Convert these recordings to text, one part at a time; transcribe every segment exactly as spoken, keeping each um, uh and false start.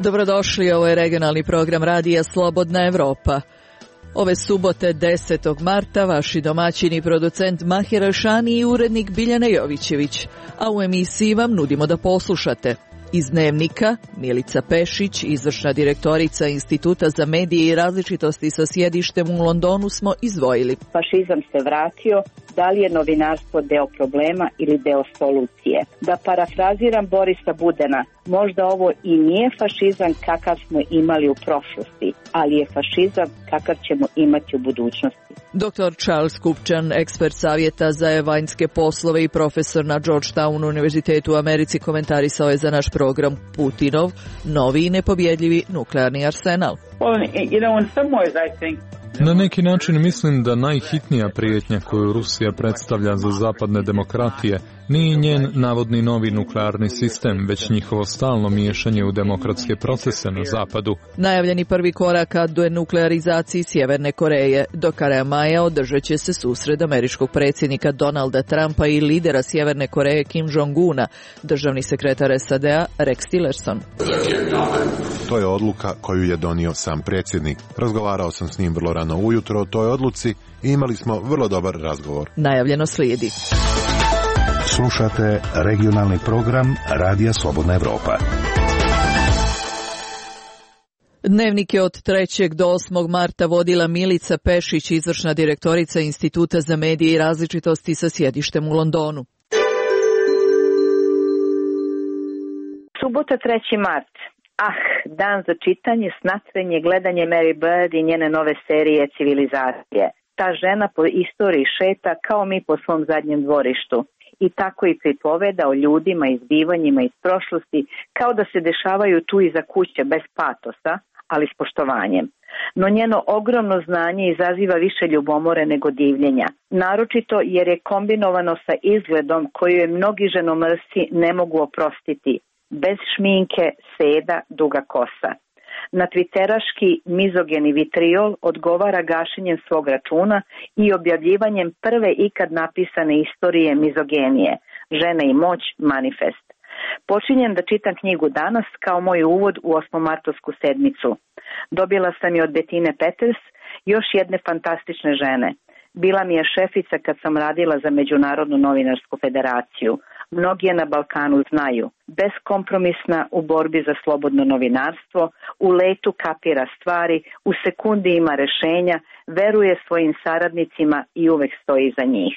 Dobrodošli, ovo je regionalni program radija Slobodna Evropa. Ove subote desetog marta vaši domaćini i producent Mahira Šani i urednik Biljana Jovićević, a u emisiji vam nudimo da poslušate. Iz Dnevnika Milica Pešić, izvršna direktorica Instituta za medije i različitosti sa sjedištem u Londonu, smo izdvojili. Fašizam se vratio, da li je novinarstvo deo problema ili deo solucije? Da parafraziram Borisa Budena, možda ovo i nije fašizam kakav smo imali u prošlosti, ali je fašizam kakav ćemo imati u budućnosti. doktor Charles Kupčan, ekspert savjeta za vanjske poslove i profesor na Georgetown univerzitetu u Americi, komentarisao je za naš program Putinov novi i nepobjedljivi nuklearni arsenal. Na neki način mislim da najhitnija prijetnja koju Rusija predstavlja za zapadne demokratije nije njen navodni novi nuklearni sistem, već njihovo stalno miješanje u demokratske procese na zapadu. Najavljeni prvi korak ka denuklearizaciji Sjeverne Koreje. Do kraja maja održat će se susret američkog predsjednika Donalda Trumpa i lidera Sjeverne Koreje Kim Jong-una, državni sekretar S A D-a Rex Tillerson. To je odluka koju je donio sam predsjednik. Razgovarao sam s njim vrlo rano ujutro o toj odluci i imali smo vrlo dobar razgovor. Najavljeno slijedi. Slušate regionalni program Radija Slobodna Evropa. Dnevnik je od trećeg do osmog marta vodila Milica Pešić, izvršna direktorica Instituta za medije i različitosti sa sjedištem u Londonu. Subota treći mart. Ah, dan za čitanje, snatrenje, gledanje Mary Bird i njene nove serije Civilizacije. Ta žena po istoriji šeta kao mi po svom zadnjem dvorištu. I tako i pripoveda o ljudima i zbivanjima iz prošlosti kao da se dešavaju tu iza kuće bez patosa, ali s poštovanjem. No njeno ogromno znanje izaziva više ljubomore nego divljenja. Naročito jer je kombinovano sa izgledom koju je mnogi ženomrsci ne mogu oprostiti. Bez šminke, seda, duga kosa. Na twitteraški mizogeni vitriol odgovara gašenjem svog računa i objavljivanjem prve ikad napisane istorije mizogenije, Žene i moć, manifest. Počinjem da čitam knjigu danas kao moj uvod u osmomartovsku sedmicu. Dobila sam je od Bettine Peters, još jedne fantastične žene. Bila mi je šefica kad sam radila za Međunarodnu novinarsku federaciju. Mnogi je na Balkanu znaju. Beskompromisna u borbi za slobodno novinarstvo, u letu kapira stvari, u sekundi ima rešenja, veruje svojim saradnicima i uvek stoji iza njih.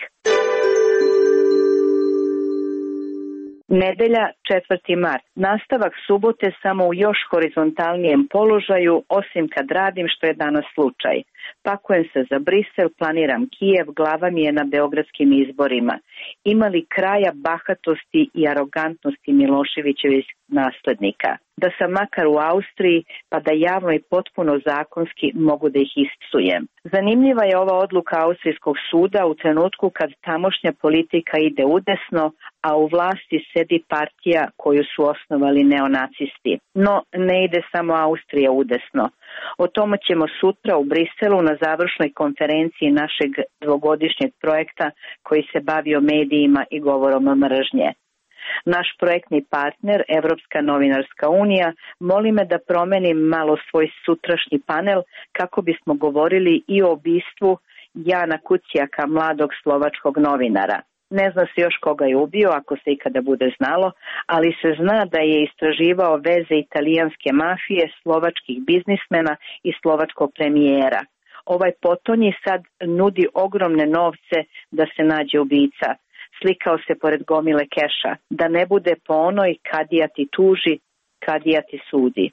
Nedelja, četvrti mart. Nastavak subote samo u još horizontalnijem položaju, osim kad radim, što je danas slučaj. Pakujem se za Brisel, planiram Kijev, glava mi je na beogradskim izborima. Ima li kraja bahatosti i arogantnosti Miloševićevih naslednika? Da sam makar u Austriji, pa da javno i potpuno zakonski mogu da ih ispsujem. Zanimljiva je ova odluka Austrijskog suda u trenutku kad tamošnja politika ide udesno, a u vlasti sedi partija koju su osnovali neonacisti. No, ne ide samo Austrija udesno. O tome ćemo sutra u Briselu na završnoj konferenciji našeg dvogodišnjeg projekta koji se bavio medijima i govorom mržnje. Naš projektni partner, Evropska novinarska unija, moli me da promenim malo svoj sutrašnji panel kako bismo govorili i o ubistvu Jana Kucijaka, mladog slovačkog novinara. Ne zna se još koga je ubio, ako se ikada bude znalo, ali se zna da je istraživao veze italijanske mafije, slovačkih biznismena i slovačkog premijera. Ovaj potonji sad nudi ogromne novce da se nađe ubica. Slikao se pored gomile keša, da ne bude po onoj kadija ti tuži, kadija ti sudi.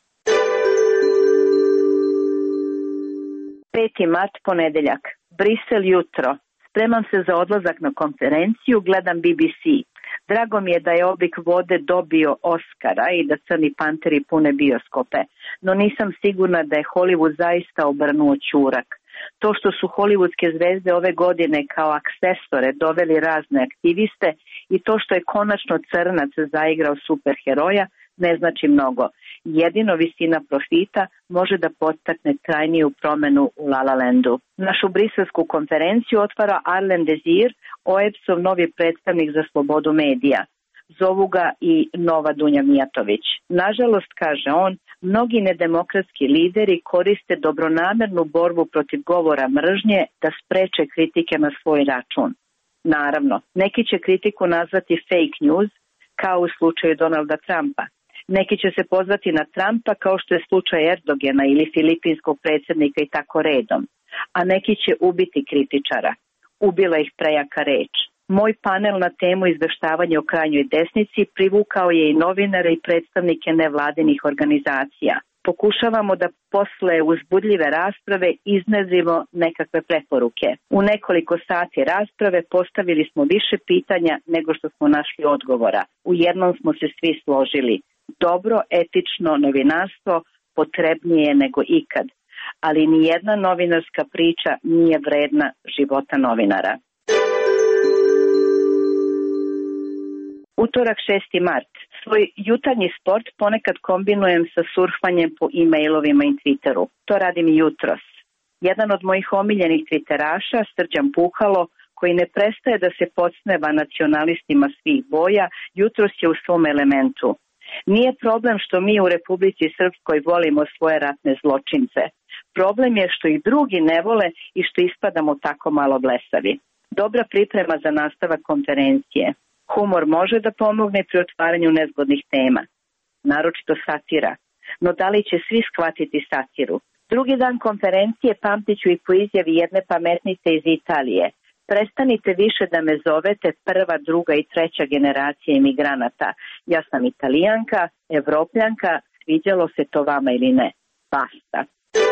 peti mart, ponedeljak. Brisel jutro. Spremam se za odlazak na konferenciju, gledam B B C. Drago mi je da je Oblik vode dobio Oskara i da Crni panteri pune bioskope, no nisam sigurna da je Hollywood zaista obrnuo ćurak. To što su hollywoodske zvezde ove godine kao aksesore doveli razne aktiviste i to što je konačno Crnac zaigrao superheroja ne znači mnogo. Jedino visina profita može da podstakne trajniju promenu u La La Landu. Našu briselsku konferenciju otvara Arlen Desir, O E B S-ov novi predstavnik za slobodu medija. zovu ga i Nova Dunja Mijatović. Nažalost, kaže on, mnogi nedemokratski lideri koriste dobronamernu borbu protiv govora mržnje da spreče kritike na svoj račun. Naravno, neki će kritiku nazvati fake news, kao u slučaju Donalda Trumpa. Neki će se pozvati na Trumpa kao što je slučaj Erdogena ili filipinskog predsjednika i tako redom. A neki će ubiti kritičara. Ubila ih prejaka reč. Moj panel na temu izveštavanja o krajnjoj desnici privukao je i novinare i predstavnike nevladinih organizacija. Pokušavamo da posle uzbudljive rasprave iznezimo nekakve preporuke. U nekoliko sati rasprave postavili smo više pitanja nego što smo našli odgovora. U jednom smo se svi složili. Dobro, etično novinarstvo potrebnije nego ikad. Ali ni jedna novinarska priča nije vredna života novinara. Utorak šesti mart. Svoj jutarnji sport ponekad kombinujem sa surfanjem po e-mailovima i Twitteru. To radim i jutros. Jedan od mojih omiljenih twitteraša, Srđan Puhalo, koji ne prestaje da se podsmeva nacionalistima svih boja, jutros je u svom elementu. Nije problem što mi u Republici Srpskoj volimo svoje ratne zločince. Problem je što ih drugi ne vole i što ispadamo tako malo blesavi. Dobra priprema za nastavak konferencije. Humor može da pomogne pri otvaranju nezgodnih tema, naročito satira, no da li će svi shvatiti satiru? Drugi dan konferencije pamtit ću i po izjavi jedne pametnice iz Italije. Prestanite više da me zovete prva, druga i treća generacija imigranata. Ja sam Italijanka, Evropljanka, sviđalo se to vama ili ne. Basta.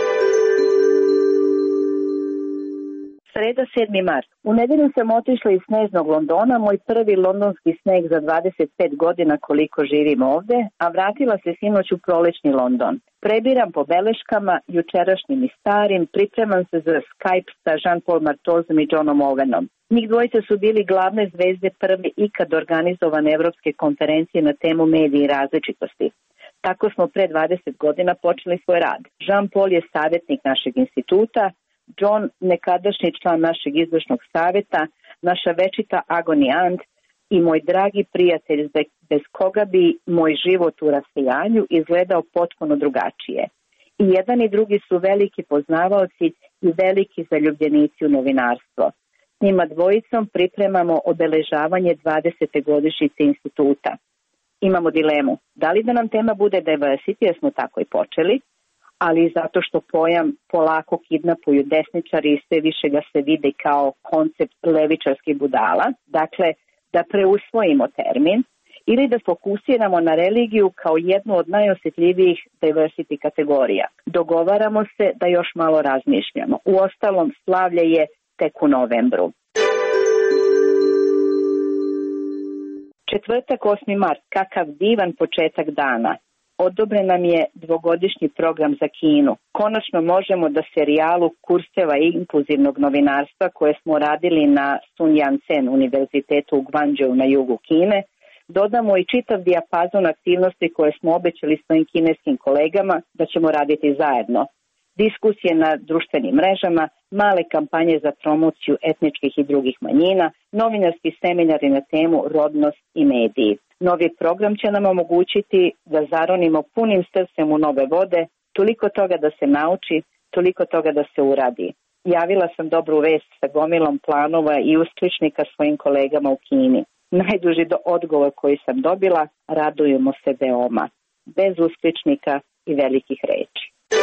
Sreda sedmi mart. U nedelju sam otišla iz sneznog Londona, moj prvi londonski sneg za dvadeset pet godina koliko živim ovde, a vratila se sinoć u prolećni London. Prebiram po beleškama, jučerašnjim i starim, pripremam se za Skype sa Jean-Paul Martozom i Johnom Owenom. Njih dvojica su bili glavne zvezde prve ikad organizovane evropske konferencije na temu mediji i različitosti. Tako smo pre dvadeset godina počeli svoj rad. Jean-Paul je savjetnik našeg instituta, John, nekadašnji član našeg izvršnog savjeta, naša večita agoni Ant i moj dragi prijatelj bez koga bi moj život u rasejanju izgledao potpuno drugačije. I jedan i drugi su veliki poznavaoci i veliki zaljubljenici u novinarstvo. S njima dvojicom pripremamo obeležavanje dvadesete godišnjice instituta. Imamo dilemu, da li da nam tema bude diversity, jer smo tako i počeli, ali zato što pojam polako kidnapuju desničari i sve više ga se vidi kao koncept levičarskih budala, dakle da preusvojimo termin ili da fokusiramo na religiju kao jednu od najosjetljivijih diversity kategorija. Dogovaramo se da još malo razmišljamo. Uostalom, slavlje je tek u novembru. Četvrtak, osmi mart, kakav divan početak dana. Odobren nam je dvogodišnji program za Kinu. Konačno možemo da serijalu kurseva inkluzivnog novinarstva koje smo radili na Sun Yat-sen univerzitetu u Guangzhou na jugu Kine, dodamo i čitav dijapazon aktivnosti koje smo obećali svojim kineskim kolegama da ćemo raditi zajedno. Diskusije na društvenim mrežama, male kampanje za promociju etničkih i drugih manjina, novinarski seminari na temu rodnost i mediji. Novi program će nam omogućiti da zaronimo punim srcem u nove vode, toliko toga da se nauči, toliko toga da se uradi. Javila sam dobru vest sa gomilom planova i uskličnika svojim kolegama u Kini. Najduži do odgovor koji sam dobila, radujemo se veoma, bez uskličnika i velikih reči.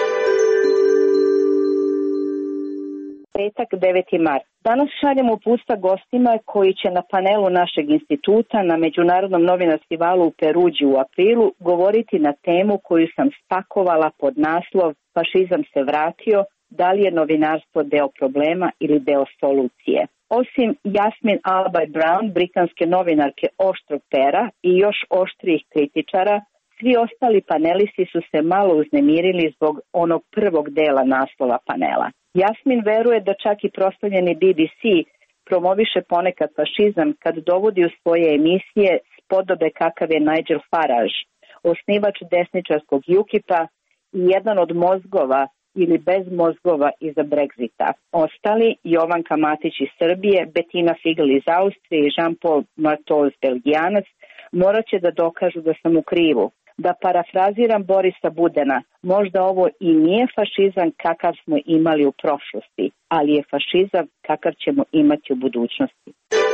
Petak, deveti mart. Danas šaljemo uputstva gostima koji će na panelu našeg instituta na Međunarodnom novinarstivalu u Peruđi u aprilu govoriti na temu koju sam spakovala pod naslov Fašizam se vratio, da li je novinarstvo deo problema ili deo solucije. Osim Jasmine Alby-Brown, britanske novinarke oštrog pera i još oštrijih kritičara, svi ostali panelisti su se malo uznemirili zbog onog prvog dela naslova panela. Jasmin veruje da čak i proslavljeni B B C promoviše ponekad fašizam kad dovodi u svoje emisije spodobe kakav je Nigel Farage, osnivač desničarskog UKIP-a i jedan od mozgova ili bez mozgova iza Brexita. Ostali, Jovanka Matić iz Srbije, Bettina Figl iz Austrije i Jean-Paul Martoz, Belgijanac, Morat će da dokažu da sam u krivu. Da parafraziram Borisa Budena, možda ovo i nije fašizam kakav smo imali u prošlosti, ali je fašizam kakav ćemo imati u budućnosti.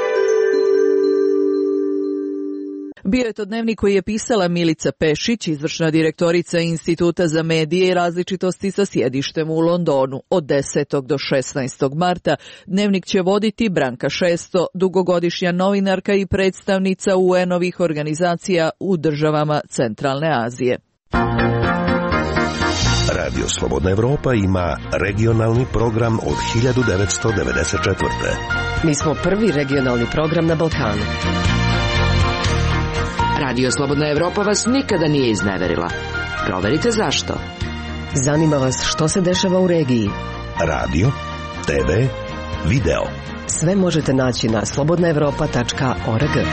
Bio je to dnevnik koji je pisala Milica Pešić, izvršna direktorica Instituta za medije i različitosti sa sjedištem u Londonu. Od desetog do šesnaestog marta dnevnik će voditi Branka Šesto, dugogodišnja novinarka i predstavnica U N-ovih organizacija u državama Centralne Azije. Radio Slobodna Evropa ima regionalni program od hiljadu devetsto devedeset četvrte. Mi smo prvi regionalni program na Balkanu. Radio Slobodna Evropa vas nikada nije izneverila. Proverite zašto. Zanima vas što se dešava u regiji. Radio, te ve, video. Sve možete naći na slobodna evropa tačka org.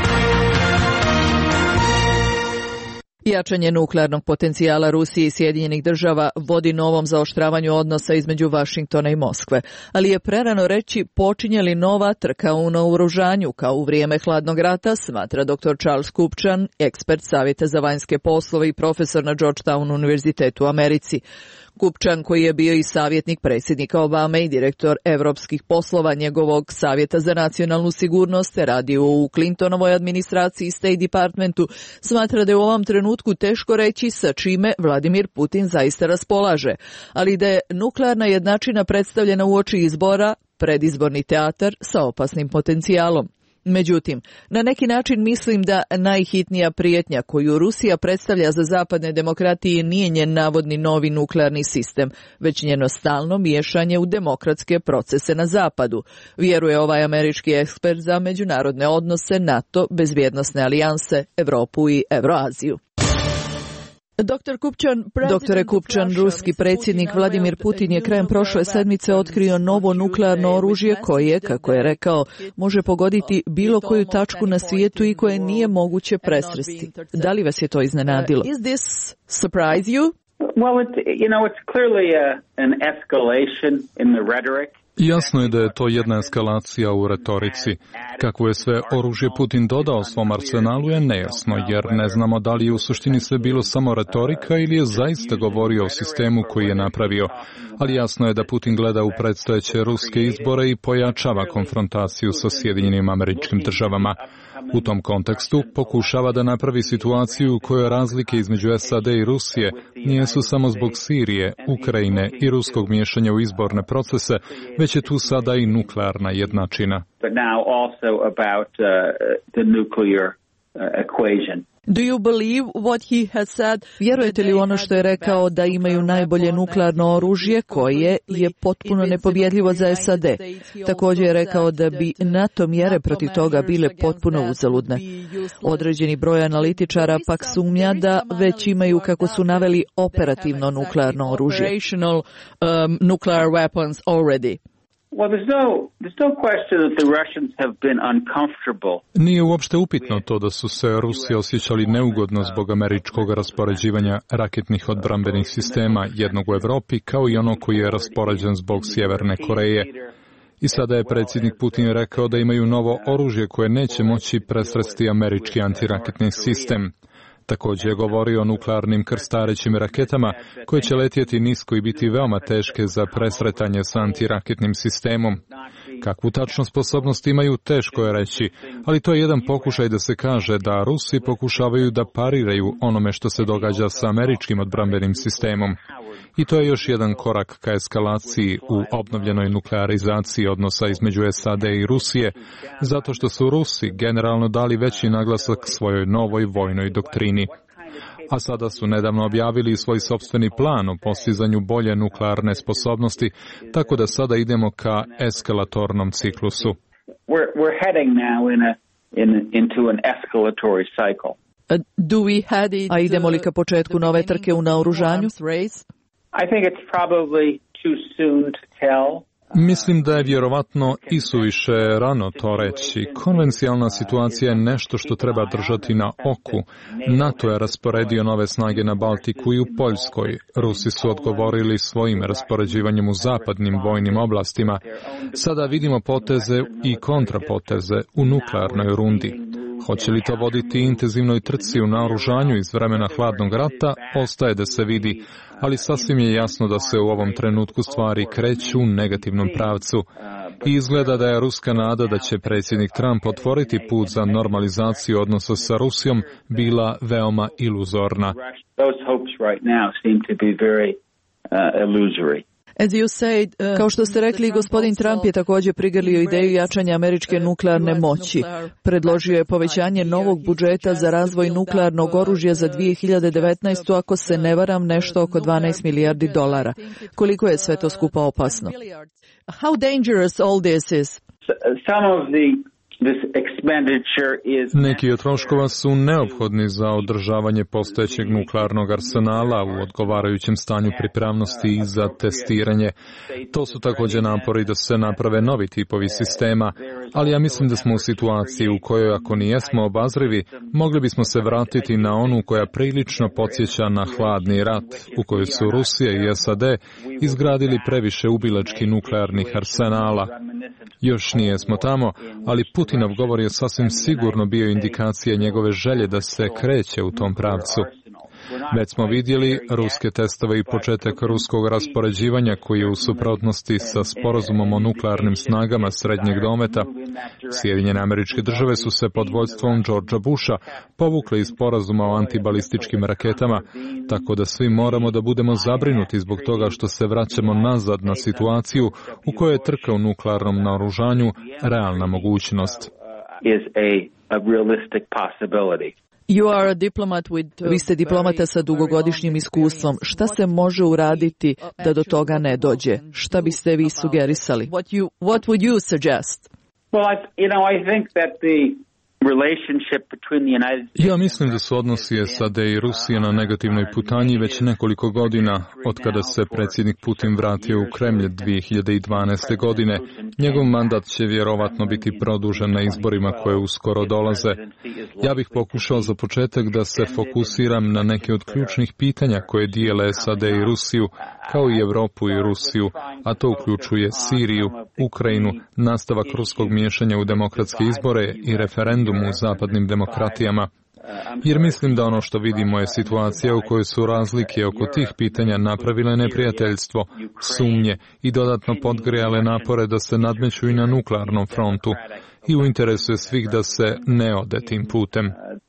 Jačanje nuklearnog potencijala Rusije i Sjedinjenih država vodi novom zaoštravanju odnosa između Vašingtona i Moskve, ali je prerano reći počinje li nova trka u naoružanju kao u vrijeme hladnog rata, smatra doktor Charles Kupčan, ekspert Savjeta za vanjske poslove i profesor na Georgetown univerzitetu u Americi. Kupčan, koji je bio i savjetnik predsjednika Obame i direktor evropskih poslova njegovog Savjeta za nacionalnu sigurnost, radio u Clintonovoj administraciji i State Departmentu, smatra da je u ovom trenutku teško reći sa čime Vladimir Putin zaista raspolaže, ali da je nuklearna jednačina predstavljena uoči izbora predizborni teatar sa opasnim potencijalom. Međutim, na neki način mislim da najhitnija prijetnja koju Rusija predstavlja za zapadne demokratije nije njen navodni novi nuklearni sistem, već njeno stalno miješanje u demokratske procese na zapadu, vjeruje ovaj američki ekspert za međunarodne odnose, NATO, bezbjednosne alijanse, Europu i Euroaziju. Doktor Kupčan, Doktore Kupčan, ruski predsjednik Vladimir Putin je krajem prošle sedmice otkrio novo nuklearno oružje koje, kako je rekao, može pogoditi bilo koju tačku na svijetu i koje nije moguće presresti. Da li vas je to iznenadilo? Is this surprise you? Well, it, you know, it's clearly a, an escalation in the rhetoric. Jasno je da je to jedna eskalacija u retorici. Kako je sve oružje Putin dodao svom arsenalu je nejasno, jer ne znamo da li je u suštini sve bilo samo retorika ili je zaista govorio o sistemu koji je napravio. Ali jasno je da Putin gleda u predstojeće ruske izbore i pojačava konfrontaciju sa Sjedinjenim Američkim Državama. U tom kontekstu pokušava da napravi situaciju u kojoj razlike između S A D i Rusije nijesu samo zbog Sirije, Ukrajine i ruskog miješanja u izborne procese, već je tu sada i nuklearna jednačina. But now also about uh, the nuclear uh, equation. Do you believe what he has said? Vjerujete li ono što je rekao da imaju najbolje nuklearno oružje koje je potpuno nepobjedljivo za S A D? Također je rekao da bi NATO mjere protiv toga bile potpuno uzaludne. Određeni broj analitičara pak sumnja da već imaju, kako su naveli, operativno nuklearno oružje. Um, nuclear weapons already. Well, there's no, there's no question that the Russians have been uncomfortable. Nije uopšte upitno to da su se Rusi osjećali neugodno zbog američkog raspoređivanja raketnih odbrambenih sistema, jednog u Evropi, kao i ono koji je raspoređen zbog Sjeverne Koreje. I sada je predsjednik Putin rekao da imaju novo oružje koje neće moći presresti američki antiraketni sistem. Također je govorio o nuklearnim krstarećim raketama koje će letjeti nisko i biti veoma teške za presretanje s antiraketnim sistemom. Kakvu tačno sposobnost imaju, teško je reći, ali to je jedan pokušaj da se kaže da Rusi pokušavaju da pariraju onome što se događa sa američkim odbrambenim sistemom. I to je još jedan korak ka eskalaciji u obnovljenoj nuklearizaciji odnosa između S A D i Rusije, zato što su Rusi generalno dali veći naglasak svojoj novoj vojnoj doktrini. A sada su nedavno objavili svoj sopstveni plan o postizanju bolje nuklearne sposobnosti, tako da sada idemo ka eskalatornom ciklusu. We're, we're heading now in a, in, into an escalatory cycle. Uh, do we head it, a idemo li ka početku nove trke u naoružanju? I think it's probably too soon to tell. Mislim da je vjerovatno isuviše rano to reći. Konvencijalna situacija je nešto što treba držati na oku. NATO je rasporedio nove snage na Baltiku i u Poljskoj. Rusi su odgovorili svojim raspoređivanjem u zapadnim vojnim oblastima. Sada vidimo poteze i kontrapoteze u nuklearnoj rundi. Hoće li to voditi intenzivnoj trci u naoružanju iz vremena hladnog rata, ostaje da se vidi, ali sasvim je jasno da se u ovom trenutku stvari kreću u negativnom pravcu. I izgleda da je ruska nada da će predsjednik Trump otvoriti put za normalizaciju odnosa sa Rusijom bila veoma iluzorna. As you said, uh, kao što ste rekli, gospodin Trump je također prigrlio ideju jačanja američke nuklearne moći. Predložio je povećanje novog budžeta za razvoj nuklearnog oružja za dvije hiljade devetnaestu. Ako se ne varam, nešto oko dvanaest milijardi dolara. Koliko je sve to skupa opasno? How dangerous all this is? Some of the Neki od troškova su neophodni za održavanje postojećeg nuklearnog arsenala u odgovarajućem stanju pripravnosti i za testiranje. To su također napori da se naprave novi tipovi sistema, ali ja mislim da smo u situaciji u kojoj, ako nijesmo obazrivi, mogli bismo se vratiti na onu koja prilično podsjeća na hladni rat, u kojoj su Rusija i S A D izgradili previše ubilačkih nuklearnih arsenala. Još nijesmo tamo, ali Putinov govor je sasvim sigurno bio indikacija njegove želje da se kreće u tom pravcu. Već smo vidjeli ruske testove i početak ruskog raspoređivanja koji je u suprotnosti sa sporazumom o nuklearnim snagama srednjeg dometa. Sjedinjene Američke Države su se pod vodstvom Georgea Busha povukle iz sporazuma o antibalističkim raketama, tako da svi moramo da budemo zabrinuti zbog toga što se vraćamo nazad na situaciju u kojoj je trka u nuklearnom naoružanju realna mogućnost. You are a diplomat with, vi ste diplomata sa dugogodišnjim iskustvom. Šta se može uraditi da do toga ne dođe? Šta biste vi sugerisali? What you, what would you suggest? Well, I, you know, I think that the Ja mislim da su odnosi S A D i Rusije na negativnoj putanji već nekoliko godina, od kada se predsjednik Putin vratio u Kremlj dvije hiljade dvanaeste. godine. Njegov mandat će vjerovatno biti produžen na izborima koje uskoro dolaze. Ja bih pokušao za početak da se fokusiram na neke od ključnih pitanja koje dijele S A D i Rusiju, kao i Europu i Rusiju, a to uključuje Siriju, Ukrajinu, nastavak ruskog miješanja u demokratske izbore i referendum u zapadnim demokratijama. Jer mislim da ono što vidimo je situacija u kojoj su razlike oko tih pitanja napravile neprijateljstvo, sumnje i dodatno podgrijale napore da se nadmeću i na nuklearnom frontu. I u interesu je svih da se ne ode tim putem.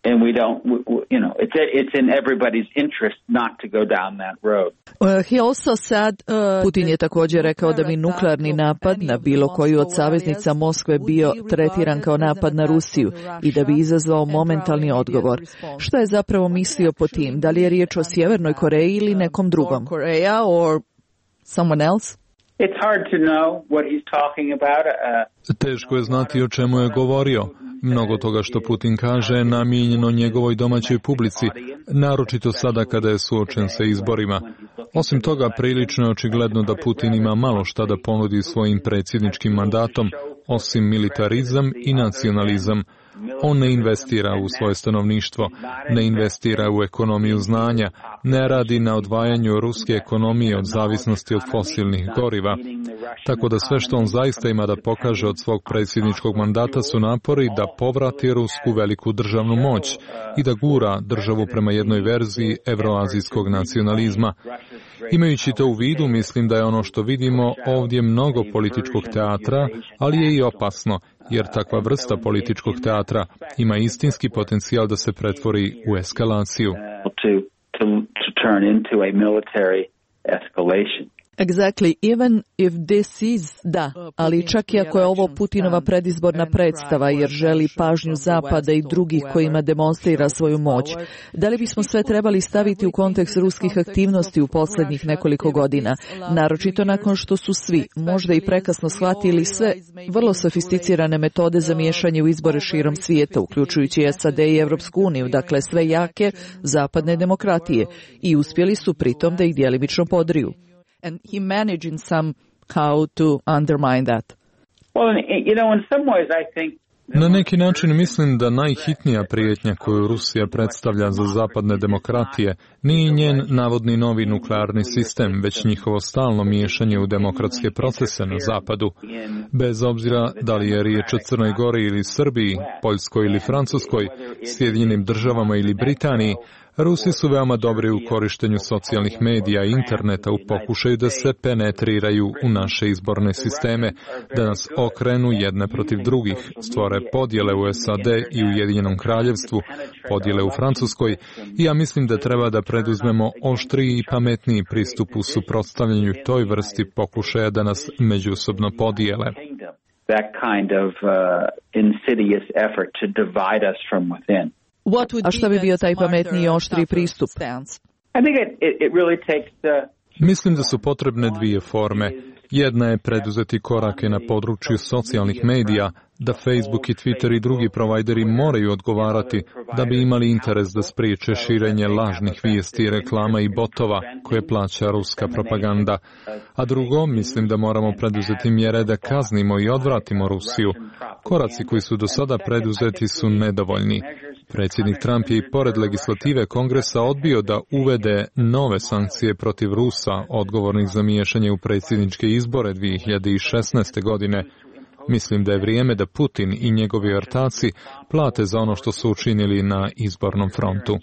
He also said, uh, Putin je također rekao da bi nuklearni napad na bilo koju od saveznica Moskve bio tretiran kao napad na Rusiju i da bi izazvao momentalni odgovor. Što je zapravo mislio po tim? Da li je riječ o Sjevernoj Koreji ili nekom drugom? Korea or someone else? It's hard to know what he's talking about. Uh, Teško je znati o čemu je govorio. Mnogo toga što Putin kaže je namijenjeno njegovoj domaćoj publici, naročito sada kada je suočen sa izborima. Osim toga, prilično je očigledno da Putin ima malo šta da ponudi svojim predsjedničkim mandatom, osim militarizam i nacionalizam. On ne investira u svoje stanovništvo, ne investira u ekonomiju znanja, ne radi na odvajanju ruske ekonomije od zavisnosti od fosilnih goriva. Tako da sve što on zaista ima da pokaže od svog predsjedničkog mandata su napori da povrati rusku veliku državnu moć i da gura državu prema jednoj verziji evroazijskog nacionalizma. Imajući to u vidu, mislim da je ono što vidimo ovdje mnogo političkog teatra, ali je i opasno, jer takva vrsta političkog teatra ima istinski potencijal da se pretvori u eskalaciju. Exactly, even if this is, da, ali čak i ako je ovo Putinova predizborna predstava jer želi pažnju Zapada i drugih kojima demonstrira svoju moć, da li bismo sve trebali staviti u kontekst ruskih aktivnosti u posljednjih nekoliko godina, naročito nakon što su svi, možda i prekasno shvatili sve vrlo sofisticirane metode za miješanje u izbore širom svijeta, uključujući S A D i Europsku uniju, dakle sve jake zapadne demokratije, i uspjeli su pritom da ih djelimično podriju. And he managed in some how to undermine that. Well, you know, in some ways I think Na neki način mislim da najhitnija prijetnja koju Rusija predstavlja za zapadne demokratije nije njen navodni novi nuklearni sistem, već njihovo stalno miješanje u demokratske procese na zapadu. Bez obzira da li je riječ o Crnoj Gori ili Srbiji, Poljskoj ili Francuskoj, Sjedinjenim državama ili Britaniji, Rusi su veoma dobri u korištenju socijalnih medija i interneta u pokušaju da se penetriraju u naše izborne sisteme, da nas okrenu jedne protiv drugih, stvore podjele u S A D i Ujedinjenom kraljevstvu, podjele u Francuskoj, i ja mislim da treba da preduzmemo oštriji i pametniji pristup u suprotstavljanju toj vrsti pokušaja da nas međusobno podijele. That kind of uh, insidious effort to divide us from within. A šta bi bio taj pametniji i oštri pristup? Mislim da su potrebne dvije forme. Jedna je preduzeti korake na području socijalnih medija, da Facebook i Twitter i drugi provajderi moraju odgovarati da bi imali interes da spriječe širenje lažnih vijesti, reklama i botova koje plaća ruska propaganda. A drugo, mislim da moramo preduzeti mjere da kaznimo i odvratimo Rusiju. Koraci koji su do sada preduzeti su nedovoljni. Predsjednik Trump je i pored legislative Kongresa odbio da uvede nove sankcije protiv Rusa, odgovornih za miješanje u predsjedničke izbore dvije hiljade šesnaeste. godine. Mislim da je vrijeme da Putin i njegovi ortaci plate za ono što su učinili na izbornom frontu.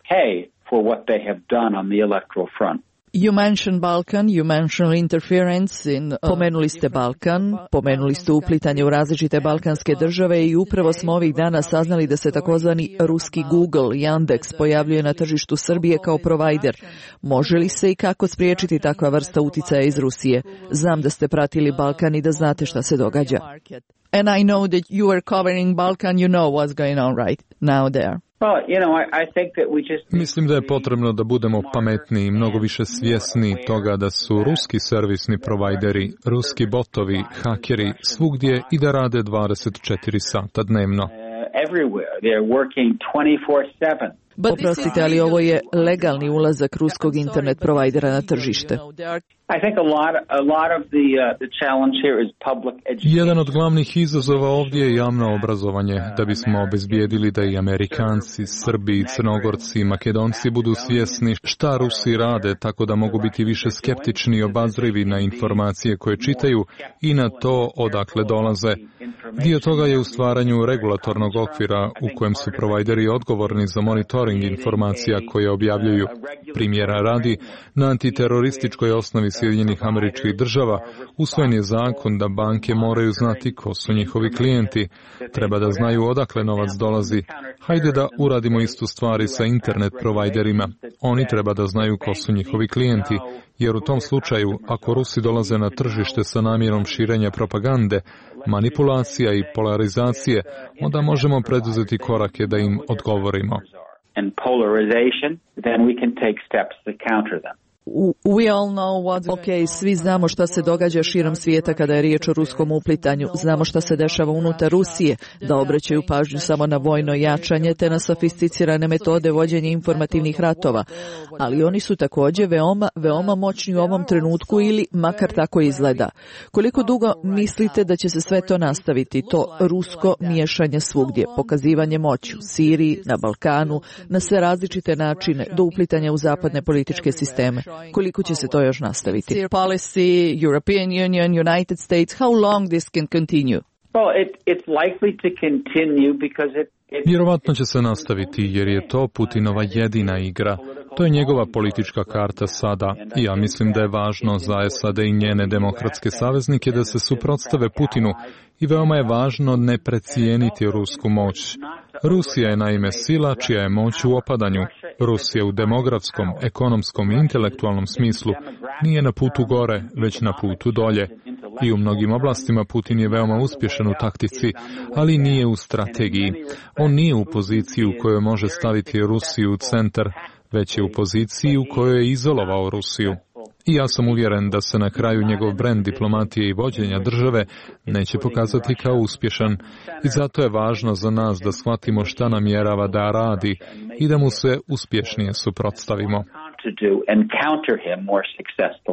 You mentioned Balkan, you mentioned interference in... Pomenuli ste Balkan, pomenuli ste uplitanje u različite balkanske države i upravo smo ovih dana saznali da se takozvani ruski Google, Yandex, pojavljuje na tržištu Srbije kao provajder. Može li se i kako spriječiti takva vrsta uticaja iz Rusije? Znam da ste pratili Balkan i da znate šta se događa. And I know that you are covering Balkan, you know what's going on right now there. Mislim da je potrebno da budemo pametniji i mnogo više svjesni toga da su ruski servisni provajderi, ruski botovi, hakeri svugdje i da rade dvadeset četiri sata dnevno. Oprostite, ali ovo je legalni ulazak ruskog internet provajdera na tržište. Jedan od glavnih izazova ovdje je javno obrazovanje, da bismo obezbijedili da i Amerikanci, Srbi, Crnogorci i Makedonci budu svjesni šta Rusi rade, tako da mogu biti više skeptični i obazrivi na informacije koje čitaju i na to odakle dolaze. Dio toga je u stvaranju regulatornog okvira u kojem su provajderi odgovorni za monitoring informacija koje objavljuju. Primjera radi, na antiterorističkoj osnovi Sjedinjenih Američkih Država usvojen je zakon da banke moraju znati ko su njihovi klijenti. Treba da znaju odakle novac dolazi. Hajde da uradimo istu stvari sa internet provajderima. Oni treba da znaju ko su njihovi klijenti, jer u tom slučaju, ako Rusi dolaze na tržište sa namjerom širenja propagande, manipulacija i polarizacije, onda možemo preduzeti korake da im odgovorimo. And polarization, then we can take steps to counter them. We all know what's... Ok, svi znamo šta se događa širom svijeta kada je riječ o ruskom uplitanju. Znamo šta se dešava unutar Rusije, da obraćaju pažnju samo na vojno jačanje te na sofisticirane metode vođenja informativnih ratova. Ali oni su također veoma, veoma moćni u ovom trenutku ili makar tako izgleda. Koliko dugo mislite da će se sve to nastaviti, to rusko miješanje svugdje, pokazivanje moći u Siriji, na Balkanu, na sve različite načine, do uplitanja u zapadne političke sisteme? Koliko će se to još nastaviti? Policy, European Union, United States, how long this can continue? Well, it, it's likely to continue because it Vjerovatno će se nastaviti jer je to Putinova jedina igra. To je njegova politička karta sada i ja mislim da je važno za S A D i njene demokratske saveznike da se suprotstave Putinu i veoma je važno ne precijeniti rusku moć. Rusija je naime sila čija je moć u opadanju. Rusija u demografskom, ekonomskom i intelektualnom smislu nije na putu gore, već na putu dolje. I u mnogim oblastima Putin je veoma uspješan u taktici, ali nije u strategiji. On nije u poziciji u kojoj može staviti Rusiju u centar, već je u poziciji u kojoj je izolovao Rusiju. I ja sam uvjeren da se na kraju njegov brend diplomatije i vođenja države neće pokazati kao uspješan. I zato je važno za nas da shvatimo šta namjerava da radi i da mu se uspješnije suprotstavimo.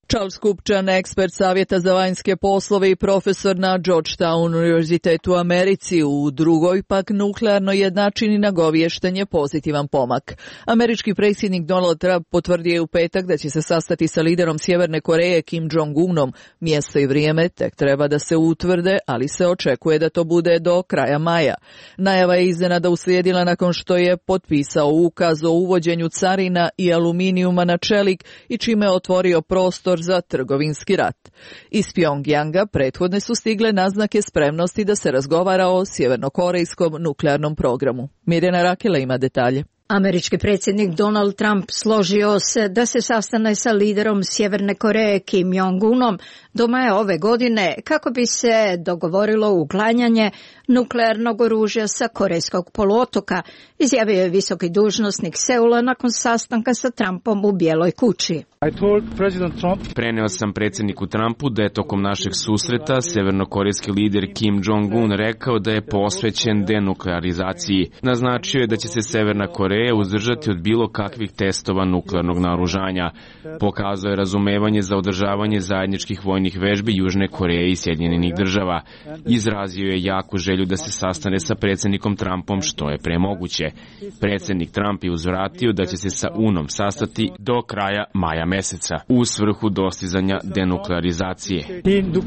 Charles Kupčan, ekspert Savjeta za vanjske poslove i profesor na Georgetown univerzitetu u Americi, u drugoj pak nuklearnoj jednačini nagoviješten je pozitivan pomak. Američki predsjednik Donald Trump potvrdio je u petak da će se sastati sa liderom Sjeverne Koreje Kim Jong-unom. Mjesto i vrijeme tek treba da se utvrde, ali se očekuje da to bude do kraja maja. Najava je iznenada uslijedila nakon što je potpisao ukaz o uvođenju carina i aluminijuma na čelik i čime je otvorio prostor za trgovinski rat. Iz Pjongjanga prethodne su stigle naznake spremnosti da se razgovara o sjevernokorejskom nuklearnom programu. Mirjana Rakela ima detalje. Američki predsjednik Donald Trump složio se da se sastane sa liderom Sjeverne Koreje Kim Jong-unom do maja ove godine kako bi se dogovorilo uklanjanje nuklearnog oružja sa Korejskog poluotoka, izjavio je visoki dužnosnik Seula nakon sastanka sa Trumpom u Bijeloj kući. Preneo sam predsjedniku Trumpu da je tokom našeg susreta severnokorejski lider Kim Jong-un rekao da je posvećen denuklearizaciji. Naznačio je da će se Severna Koreja uzdržati od bilo kakvih testova nuklearnog naoružanja. Pokazao je razumevanje za održavanje zajedničkih vojnih vežbi Južne Koreje i Sjedinjenih država. Izrazio je jaku želju da se sastane sa predsjednikom Trumpom što je premoguće. Predsjednik Trump je uzvratio da će se sa Unom sastati do kraja maja meseca u svrhu dostizanja denuklearizacije.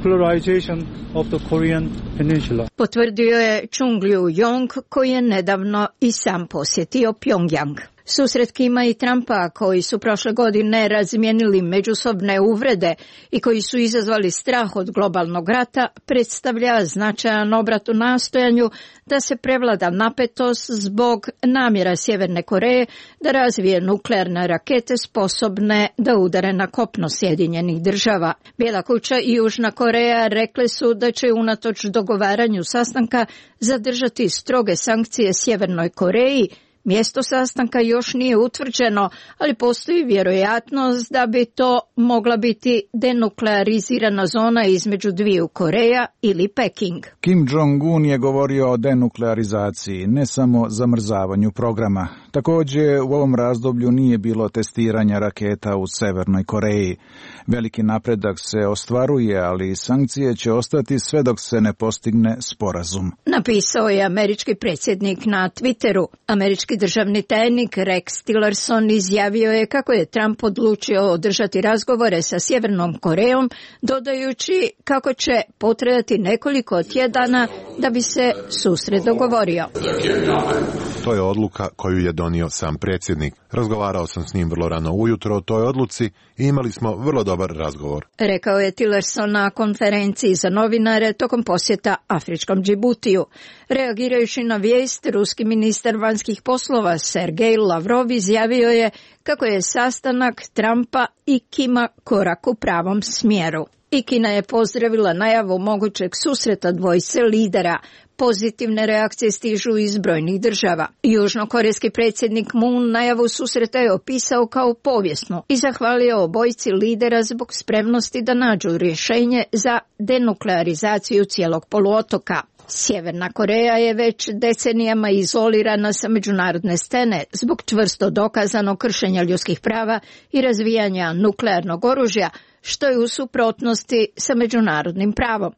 Potvrdio je Chung Liu-yong koji je nedavno i sam posjetio Pjongjang. Susret Kima i Trumpa, koji su prošle godine razmijenili međusobne uvrede i koji su izazvali strah od globalnog rata, predstavlja značajan obrat u nastojanju da se prevlada napetost zbog namjera Sjeverne Koreje da razvije nuklearne rakete sposobne da udare na kopno Sjedinjenih država. Bijela kuća i Južna Koreja rekli su da će unatoč dogovaranju sastanka zadržati stroge sankcije Sjevernoj Koreji. Mjesto sastanka još nije utvrđeno, ali postoji vjerojatnost da bi to mogla biti denuklearizirana zona između dviju Koreja ili Peking. Kim Jong-un je govorio o denuklearizaciji, ne samo zamrzavanju programa. Također u ovom razdoblju nije bilo testiranja raketa u Severnoj Koreji. Veliki napredak se ostvaruje, ali sankcije će ostati sve dok se ne postigne sporazum. Napisao je američki predsjednik na Twitteru. Američki državni tajnik Rex Tillerson izjavio je kako je Trump odlučio održati razgovore sa Sjevernom Korejom, dodajući kako će potrajati nekoliko tjedana da bi se susret dogovorio. To je odluka koju je donio sam predsjednik. Razgovarao sam s njim vrlo rano ujutro o toj odluci i imali smo vrlo dobar razgovor. Rekao je Tillerson na konferenciji za novinare tokom posjeta afričkom Džibutiju. Reagirajući na vijest, ruski ministar vanjskih poslova Sergej Lavrov izjavio je kako je sastanak Trumpa i Kima korak u pravom smjeru. I Kina je pozdravila najavu mogućeg susreta dvojice lidera. Pozitivne reakcije stižu iz brojnih država. Južnokorejski predsjednik Moon najavu susreta je opisao kao povijesnu i zahvalio obojici lidera zbog spremnosti da nađu rješenje za denuklearizaciju cijelog poluotoka. Sjeverna Koreja je već decenijama izolirana sa međunarodne scene zbog čvrsto dokazanog kršenja ljudskih prava i razvijanja nuklearnog oružja, što je u suprotnosti sa međunarodnim pravom.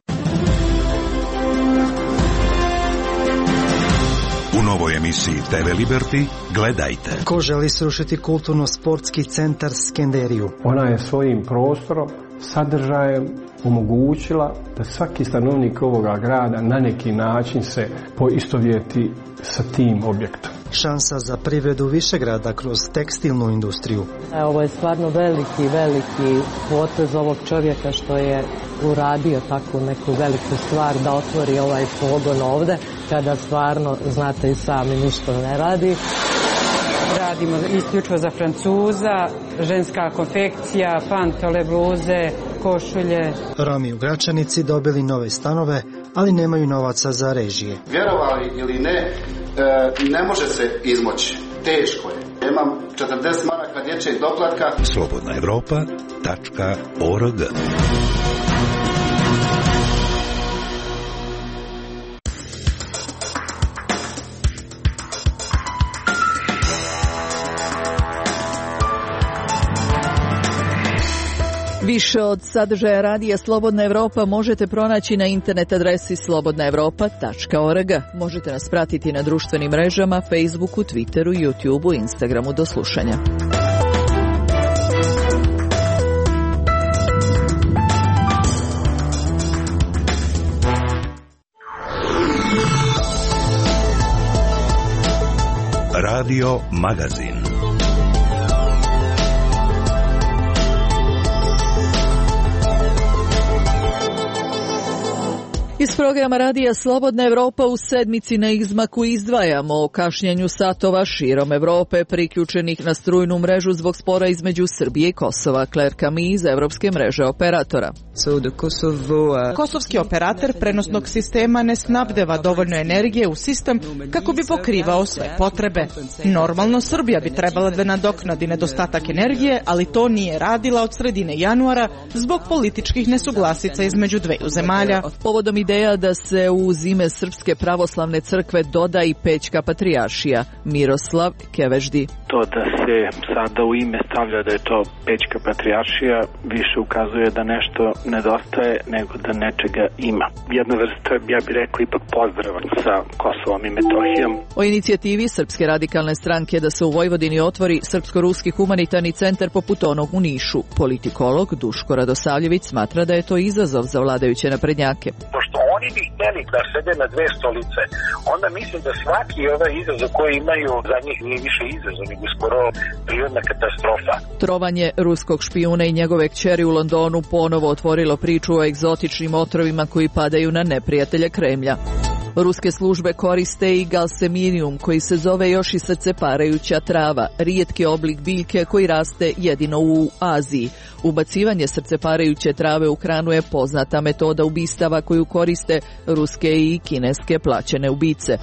U novoj emisiji te ve Liberty gledajte. Ko želi srušiti kulturno-sportski centar Skenderiju? Ona je svojim prostorom, sadržajem omogućila da svaki stanovnik ovoga grada na neki način se poistovjeti sa tim objektom. Šansa za privredu Višegrada kroz tekstilnu industriju. Ovo je stvarno veliki, veliki potez ovog čovjeka što je uradio takvu neku veliku stvar da otvori ovaj pogon ovde, kada stvarno, znate i sami, ništa ne radi. Radimo isključivo za Francuza, ženska konfekcija, pantole, bluze, košulje. Romi u Gračanici dobili nove stanove, ali nemaju novaca za režije. Vjerovali ili ne, ne može se izmoći. Teško je. Imam četrdeset maraka dječjeg doplatka. slobodna evropa tačka org. Više od sadržaja radija Slobodna Evropa možete pronaći na internet adresi slobodna evropa tačka org. Možete nas pratiti na društvenim mrežama, Facebooku, Twitteru, YouTubeu, Instagramu. Do slušanja. Radio Magazin. Iz programa radija Slobodna Evropa u sedmici na izmaku izdvajamo o kašnjenju satova širom Evrope priključenih na strujnu mrežu zbog spora između Srbije i Kosova. Claire Camille iz Evropske mreže operatora. Kosovski operator prenosnog sistema ne snabdeva dovoljno energije u sistem kako bi pokrivao sve potrebe. Normalno Srbija bi trebala da nadoknadi nedostatak energije, ali to nije radila od sredine januara zbog političkih nesuglasica između dveju zemalja. Povodom ideja da se uz ime Srpske pravoslavne crkve doda i Pećka patrijaršija. Miroslav Keveždi. To da se sada u ime stavlja da je to Pećka patrijaršija više ukazuje da nešto nedostaje nego da nečega ima. Jedna vrsta, ja bih rekao, ipak pozdrava sa Kosovom i Metohijom. O inicijativi Srpske radikalne stranke da se u Vojvodini otvori Srpsko-ruski humanitarni centar poput onog u Nišu. Politikolog Duško Radosavljević smatra da je to izazov za vladajuće naprednjake. Pošto oni bi hteli da sede na dve stolice, onda mislim da svaki ovaj izazov koji imaju za njih nije više izazov, nego skoro prirodna katastrofa. Trovanje ruskog špijuna i njegove kćeri u Londonu ponovo otvorilo priču o egzotičnim otrovima koji padaju na neprijatelje Kremlja. Ruske službe koriste i galseminijum koji se zove još i srceparajuća trava, rijetki oblik biljke koji raste jedino u Aziji. Ubacivanje srceparajuće trave u hranu je poznata metoda ubistava koju koriste ruske i kineske plaćene ubice.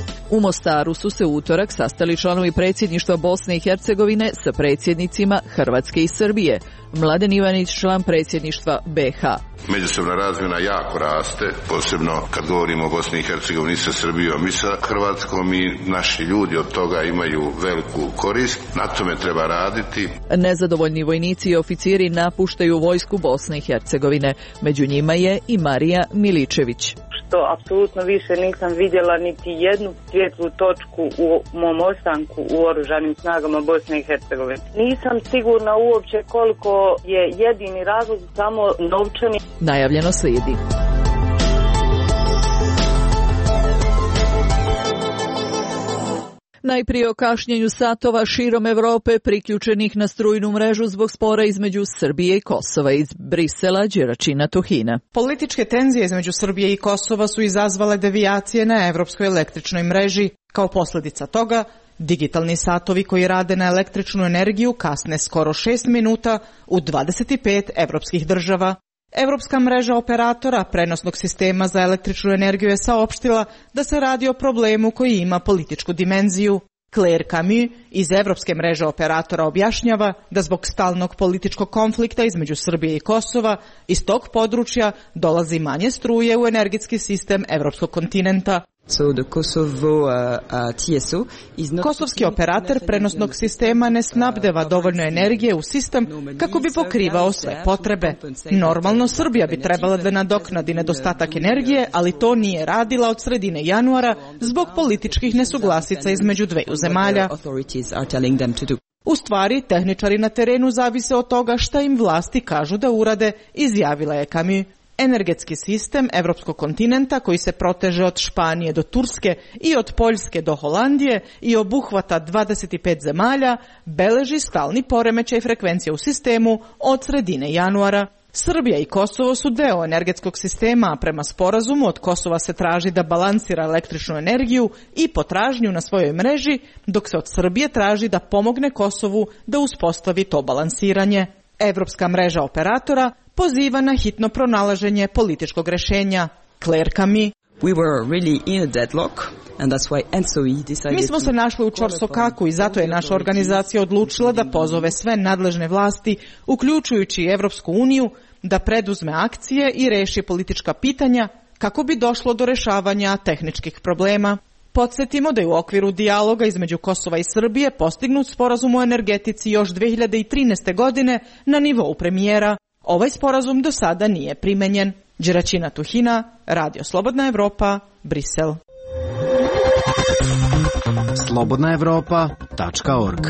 U Mostaru su se u utorak sastali članovi predsjedništva Bosne i Hercegovine sa predsjednicima Hrvatske i Srbije. Mladen Ivanić, član predsjedništva be ha. Međusobna razmjena jako raste, posebno kad govorimo o Bosni i Hercegovini sa Srbijom i sa Hrvatskom, i naši ljudi od toga imaju veliku korist. Na tome treba raditi. Nezadovoljni vojnici i oficiri napuštaju vojsku Bosne i Hercegovine. Među njima je i Marija Miličević. Što apsolutno više nisam vidjela niti jednu svjetlu točku u mom ostanku u oružanim snagama Bosne i Hercegovine. Nisam sigurna uopće koliko je jedini razlog samo novčani. Najavljeno slijedi. Najprije o kašnjenju satova širom Evrope priključenih na strujnu mrežu zbog spora između Srbije i Kosova. Iz Brisela, Đeračina Tuhina. Političke tenzije između Srbije i Kosova su izazvale devijacije na evropskoj električnoj mreži. Kao posljedica toga, digitalni satovi koji rade na električnu energiju kasne skoro šest minuta u dvadeset pet evropskih država. Evropska mreža operatora prenosnog sistema za električnu energiju je saopštila da se radi o problemu koji ima političku dimenziju. Claire Camille iz Evropske mreže operatora objašnjava da zbog stalnog političkog konflikta između Srbije i Kosova iz tog područja dolazi manje struje u energetski sistem evropskog kontinenta. Kosovski operator prenosnog sistema ne snabdeva dovoljno energije u sistem kako bi pokrivao sve potrebe. Normalno Srbija bi trebala da nadoknadi nedostatak energije, ali to nije radila od sredine januara zbog političkih nesuglasica između dveju zemalja. U stvari, tehničari na terenu zavise od toga šta im vlasti kažu da urade, izjavila je Camille. Energetski sistem evropskog kontinenta koji se proteže od Španije do Turske i od Poljske do Holandije i obuhvata dvadeset pet zemalja, beleži stalni poremećaj frekvencije u sistemu od sredine januara. Srbija i Kosovo su deo energetskog sistema, a prema sporazumu od Kosova se traži da balansira električnu energiju i potražnju na svojoj mreži, dok se od Srbije traži da pomogne Kosovu da uspostavi to balansiranje. Evropska mreža operatora poziva na hitno pronalaženje političkog rješenja. Claire Camille. We were really in a deadlock, and that's why N S O E decided. Mi smo se našli u ćorsokaku i zato je naša organizacija odlučila da pozove sve nadležne vlasti, uključujući Evropsku uniju, da preduzme akcije i reši politička pitanja kako bi došlo do rješavanja tehničkih problema. Podsjetimo da je u okviru dijaloga između Kosova i Srbije postignut sporazum o energetici još dve hiljade trinaeste. godine na nivou premijera. Ovaj sporazum do sada nije primenjen. Đeraćina Tuhina, Radio Slobodna Evropa, Brisel. slobodna evropa tačka org.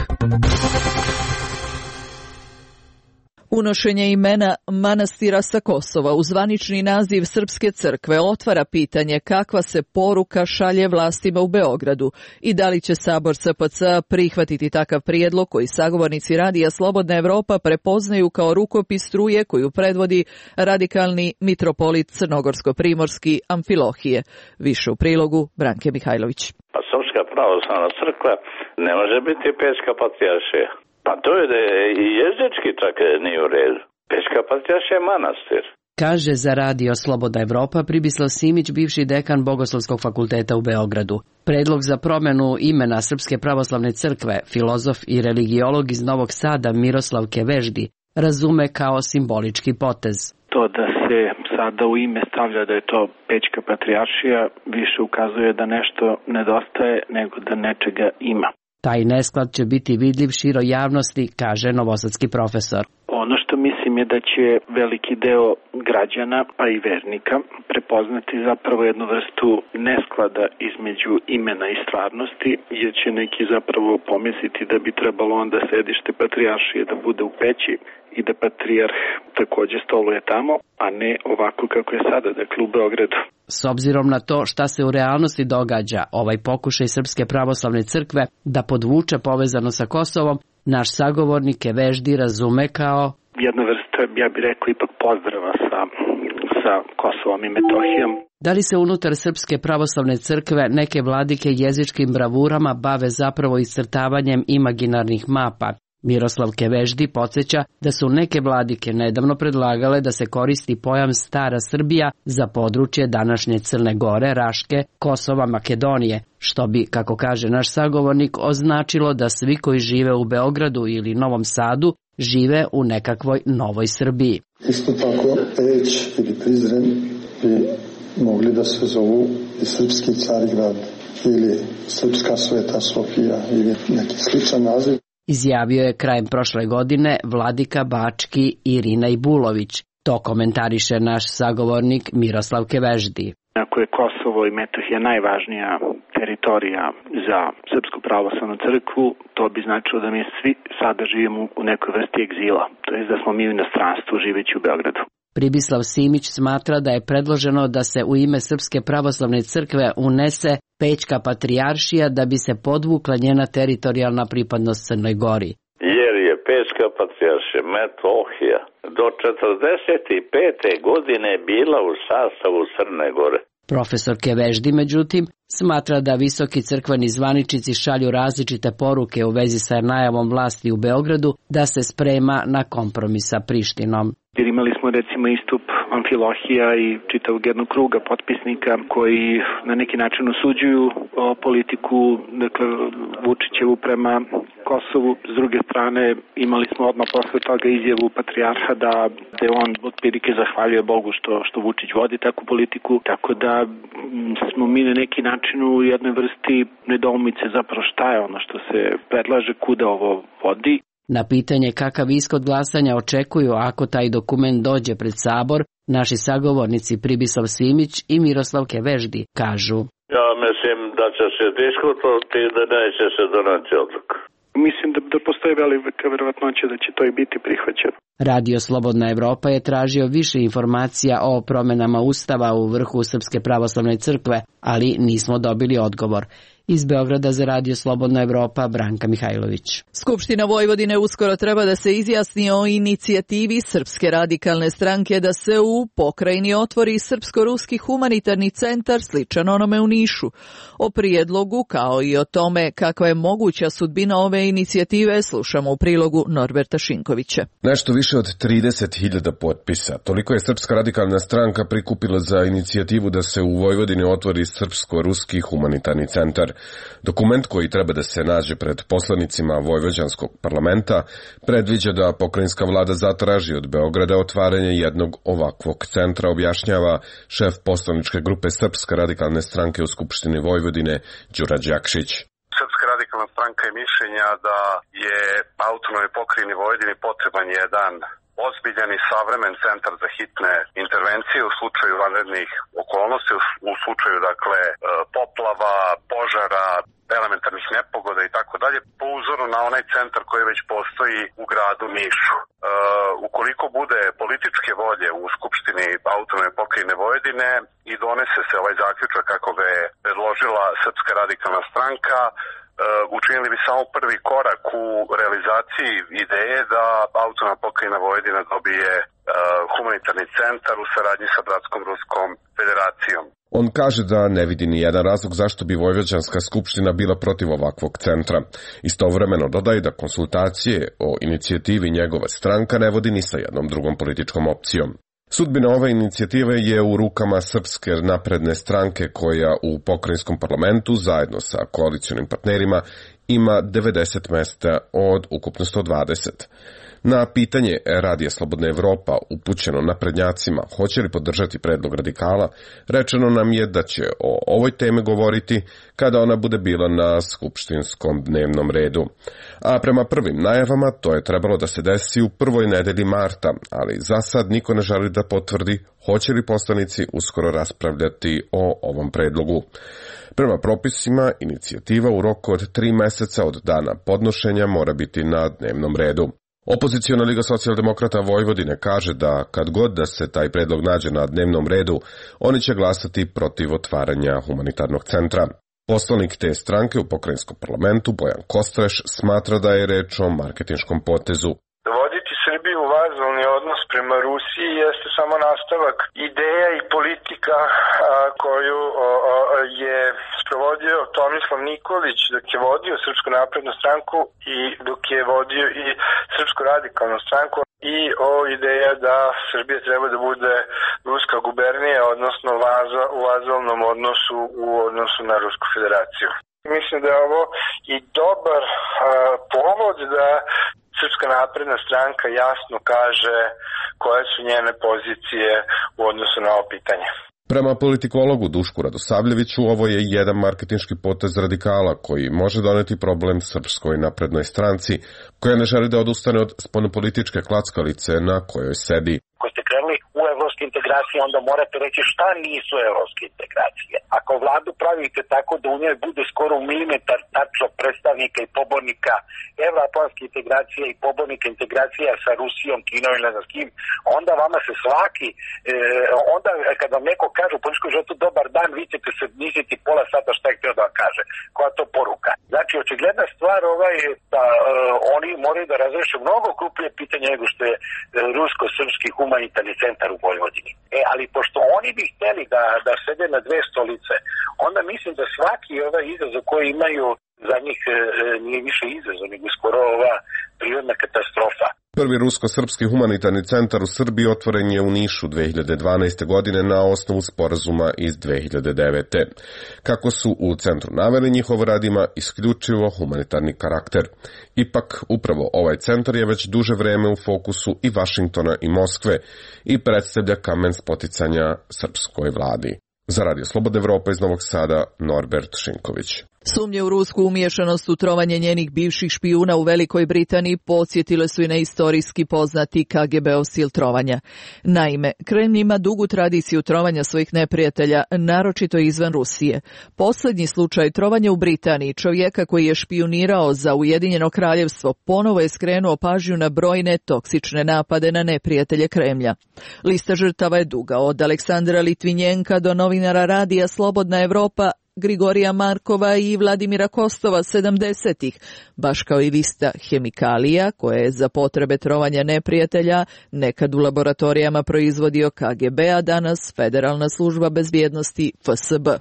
Unošenje imena manastira sa Kosova u zvanični naziv Srpske crkve otvara pitanje kakva se poruka šalje vlastima u Beogradu i da li će Sabor S P C prihvatiti takav prijedlog koji sagovornici Radija Slobodna Evropa prepoznaju kao rukopis struje koju predvodi radikalni mitropolit crnogorsko-primorski Amfilohije. Više u prilogu Branke Mihajlović. Pa Srpska pravoslavna crkva ne može biti Pećka patrijaršija. Pa to je da je i jezički čak nije u redu. Pećka patrijaršija je manastir. Kaže za Radio Slobodna Evropa Pribislav Simić, bivši dekan Bogoslovskog fakulteta u Beogradu. Predlog za promjenu imena Srpske pravoslavne crkve, filozof i religiolog iz Novog Sada Miroslav Keveždi razume kao simbolički potez. To da se sada u ime stavlja da je to Pećka patrijaršija više ukazuje da nešto nedostaje nego da nečega ima. Taj nesklad će biti vidljiv široj javnosti, kaže novosadski profesor. Ono što mislim je da će veliki deo građana, pa i vernika, prepoznati zapravo jednu vrstu nesklada između imena i stvarnosti, jer će neki zapravo pomisliti da bi trebalo onda sedište patrijaršije da bude u Peći i da patrijarh takođe stoluje tamo, a ne ovako kako je sada, dakle u Beogradu. S obzirom na to šta se u realnosti događa, ovaj pokušaj Srpske pravoslavne crkve da podvuče povezano sa Kosovom, naš sagovornik Keveždi razume kao jedna vrsta, ja bih rekao, ipak pozdrava sa, sa Kosovom i Metohijom. Da li se unutar Srpske pravoslavne crkve neke vladike jezičkim bravurama bave zapravo iscrtavanjem imaginarnih mapa? Miroslav Keveždi podsjeća da su neke vladike nedavno predlagale da se koristi pojam Stara Srbija za područje današnje Crne Gore, Raške, Kosova, Makedonije, što bi, kako kaže naš sagovornik, označilo da svi koji žive u Beogradu ili Novom Sadu žive u nekakvoj novoj Srbiji. Isto tako, Peć ili Prizren bi mogli da se zovu i Srpski Carigrad ili Srpska Sveta Sofija ili neki sličan naziv. Izjavio je krajem prošle godine vladika Bački Irina Ibulović. To komentariše naš sagovornik Miroslav Keveždi. Ako je Kosovo i Metohija najvažnija teritorija za Srpsku pravoslavnu crkvu, to bi značilo da mi svi sada živimo u nekoj vrsti egzila, to je da smo mi u inostranstvu živeći u Beogradu. Pribislav Simić smatra da je predloženo da se u ime Srpske pravoslavne crkve unese Pećka patrijaršija da bi se podvukla njena teritorijalna pripadnost Crnoj Gori. Jer je Pećka patrijaršija Metohija do četrdeset pete godine bila u sastavu Crne Gore. Profesor Keveždi, međutim, smatra da visoki crkveni zvaničnici šalju različite poruke u vezi sa najavom vlasti u Beogradu da se sprema na kompromis sa Prištinom. Jer imali smo recimo istup Amfilohija i čitavog jednog kruga potpisnika koji na neki način osuđuju politiku, dakle, Vučićevu prema Kosovu. S druge strane imali smo odmah posle toga izjavu patrijarha da, da on otprilike zahvaljuje Bogu što, što Vučić vodi takvu politiku, tako da smo mi na neki način u jednoj vrsti nedoumice zapravo šta je ono što se predlaže, kuda ovo vodi. Na pitanje kakav ishod glasanja očekuju ako taj dokument dođe pred Sabor, naši sagovornici Pribislav Simić i Miroslav Keveždi kažu: Ja mislim da će se diskutovati i da neće se donati odluka. Mislim da, da postoji velika verovatnoća da će to i biti prihvaćeno. Radio Slobodna Evropa je tražio više informacija o promjenama Ustava u vrhu Srpske pravoslavne crkve, ali nismo dobili odgovor. Iz Beograda za Radio Slobodna Evropa, Branka Mihajlović. Skupština Vojvodine uskoro treba da se izjasni o inicijativi Srpske radikalne stranke da se u pokrajini otvori Srpsko-ruski humanitarni centar sličan onome u Nišu. O prijedlogu kao i o tome kakva je moguća sudbina ove inicijative slušamo u prilogu Norberta Šinkovića. Nešto više od trideset hiljada potpisa. Toliko je Srpska radikalna stranka prikupila za inicijativu da se u Vojvodini otvori Srpsko-ruski humanitarni centar. Dokument koji treba da se nađe pred poslanicima Vojvođanskog parlamenta predviđa da pokrajinska vlada zatraži od Beograda otvaranje jednog ovakvog centra, objašnjava šef poslaničke grupe Srpske radikalne stranke u Skupštini Vojvodine Đura Đakšić. Srpska radikalna stranka je mišljenja da je autonomnoj pokrajini Vojvodini potreban jedan ozbiljan i savremen centar za hitne intervencije u slučaju vanrednih okolnosti, u slučaju dakle poplava, požara, elementarnih nepogoda i tako dalje, po uzoru na onaj centar koji već postoji u gradu Nišu. E, ukoliko bude političke volje u Skupštini autonomne pokrajine Vojvodine i donese se ovaj zaključak kako ga je predložila Srpska radikalna stranka, e, učinili bi samo prvi korak u realizaciji ideje da autonomna pokrajina Vojvodina dobije e, humanitarni centar u saradnji sa Bratskom Ruskom federacijom. On kaže da ne vidi ni jedan razlog zašto bi Vojvođanska skupština bila protiv ovakvog centra. Istovremeno dodaje da konsultacije o inicijativi njegova stranka ne vodi ni sa jednom drugom političkom opcijom. Sudbina ove inicijative je u rukama Srpske napredne stranke koja u pokrajinskom parlamentu zajedno sa koalicionim partnerima ima devedeset mesta od ukupno sto dvadeset. Na pitanje Radija Slobodna Evropa upućeno naprednjacima hoće li podržati predlog radikala, rečeno nam je da će o ovoj temi govoriti kada ona bude bila na skupštinskom dnevnom redu. A prema prvim najavama to je trebalo da se desi u prvoj nedelji marta, ali za sad niko ne želi da potvrdi hoće li poslanici uskoro raspravljati o ovom predlogu. Prema propisima, inicijativa u roku od tri meseca od dana podnošenja mora biti na dnevnom redu. Opoziciona Liga socijaldemokrata Vojvodine kaže da kad god da se taj predlog nađe na dnevnom redu, oni će glasati protiv otvaranja humanitarnog centra. Poslanik te stranke u pokrajinskom parlamentu Bojan Kostreš smatra da je reč o marketinškom potezu. Voditi Srbiju u vazalni odnos prema Rusiji jeste samo nastavak ideja i politika a, koju a, a, je sprovodio Tomislav Nikolić dok je vodio Srpsku naprednu stranku i dok je vodio i Srpsku radikalnu stranku i o ideja da Srbija treba da bude ruska gubernija, odnosno vaza, u vazalnom odnosu u odnosu na Rusku federaciju. Mislim da je ovo i dobar a, povod da Srpska napredna stranka jasno kaže koje su njene pozicije u odnosu na ovo pitanje. Prema politikologu Dušku Radosavljeviću, ovo je jedan marketinški potez radikala koji može doneti problem Srpskoj naprednoj stranci, koja ne želi da odustane od spoljnopolitičke klackalice na kojoj sedi. Koji ste krenuli u evropske integracije, onda morate reći šta nisu evropske integracije. Ako vladu pravite tako da u njoj bude skoro milimetar tačno predstavnika i pobornika evroatlantske integracije i pobornika integracija sa Rusijom, Kinom ili ne znam s kim, onda vama se svaki, e, onda kad vam neko kaže u političkom životu dobar dan, vi ćete se misliti pola sata šta je htio da vam kaže. Koja to poruka? Znači, očigledna stvar ovaj, da e, oni moraju da razreše mnogo krupnije pitanje nego što je e, rusko-srpski humanitarni centar u Vojvodini. E, ali pošto oni bi hteli da, da sede na dve stolice, onda mislim da svaki ovaj izazov koji imaju za njih e, nije više izazov, nego skoro ova prirodna katastrofa. Prvi rusko-srpski humanitarni centar u Srbiji otvoren je u Nišu dve hiljade dvanaeste. godine na osnovu sporazuma iz dve hiljade devete. Kako su u centru naveli, njihov rad ima isključivo humanitarni karakter. Ipak, upravo ovaj centar je već duže vreme u fokusu i Vašingtona i Moskve i predstavlja kamen spoticanja srpskoj vladi. Za Radio Slobodna Evropa iz Novog Sada, Norbert Šinković. Sumnje u rusku umiješanost u trovanje njenih bivših špijuna u Velikoj Britaniji podsjetile su i na istorijski poznati K G B-ov stil trovanja. Naime, Kremlj ima dugu tradiciju trovanja svojih neprijatelja, naročito izvan Rusije. Posljednji slučaj trovanja u Britaniji, čovjeka koji je špijunirao za Ujedinjeno kraljevstvo, ponovo je skrenuo pažnju na brojne toksične napade na neprijatelje Kremlja. Lista žrtava je duga, od Aleksandra Litvinjenka do novinara Radija Slobodna Evropa, Grigorija Markova i Vladimira Kostova sedamdesetih, baš kao i lista hemikalija koje je za potrebe trovanja neprijatelja nekad u laboratorijama proizvodio K G B, a danas Federalna služba bezbjednosti F S B.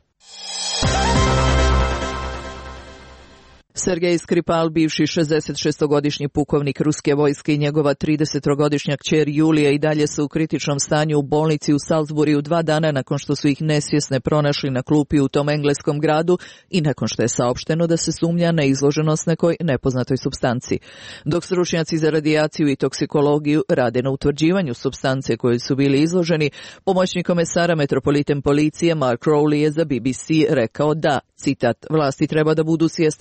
Sergej Skripal, bivši šezdesetšestogodišnji pukovnik ruske vojske i njegova tridesetogodišnja kćer Julija i dalje su u kritičnom stanju u bolnici u Salzburiju dva dana nakon što su ih nesvjesne pronašli na klupi u tom engleskom gradu i nakon što je saopšteno da se sumnja na izloženost nekoj nepoznatoj supstanci. Dok stručnjaci za radijaciju i toksikologiju rade na utvrđivanju supstance koje su bili izloženi, pomoćnik komesara metropoliten policije Mark Rowley je za B B C rekao da, citat, vlasti treba da budu svjesne činjenice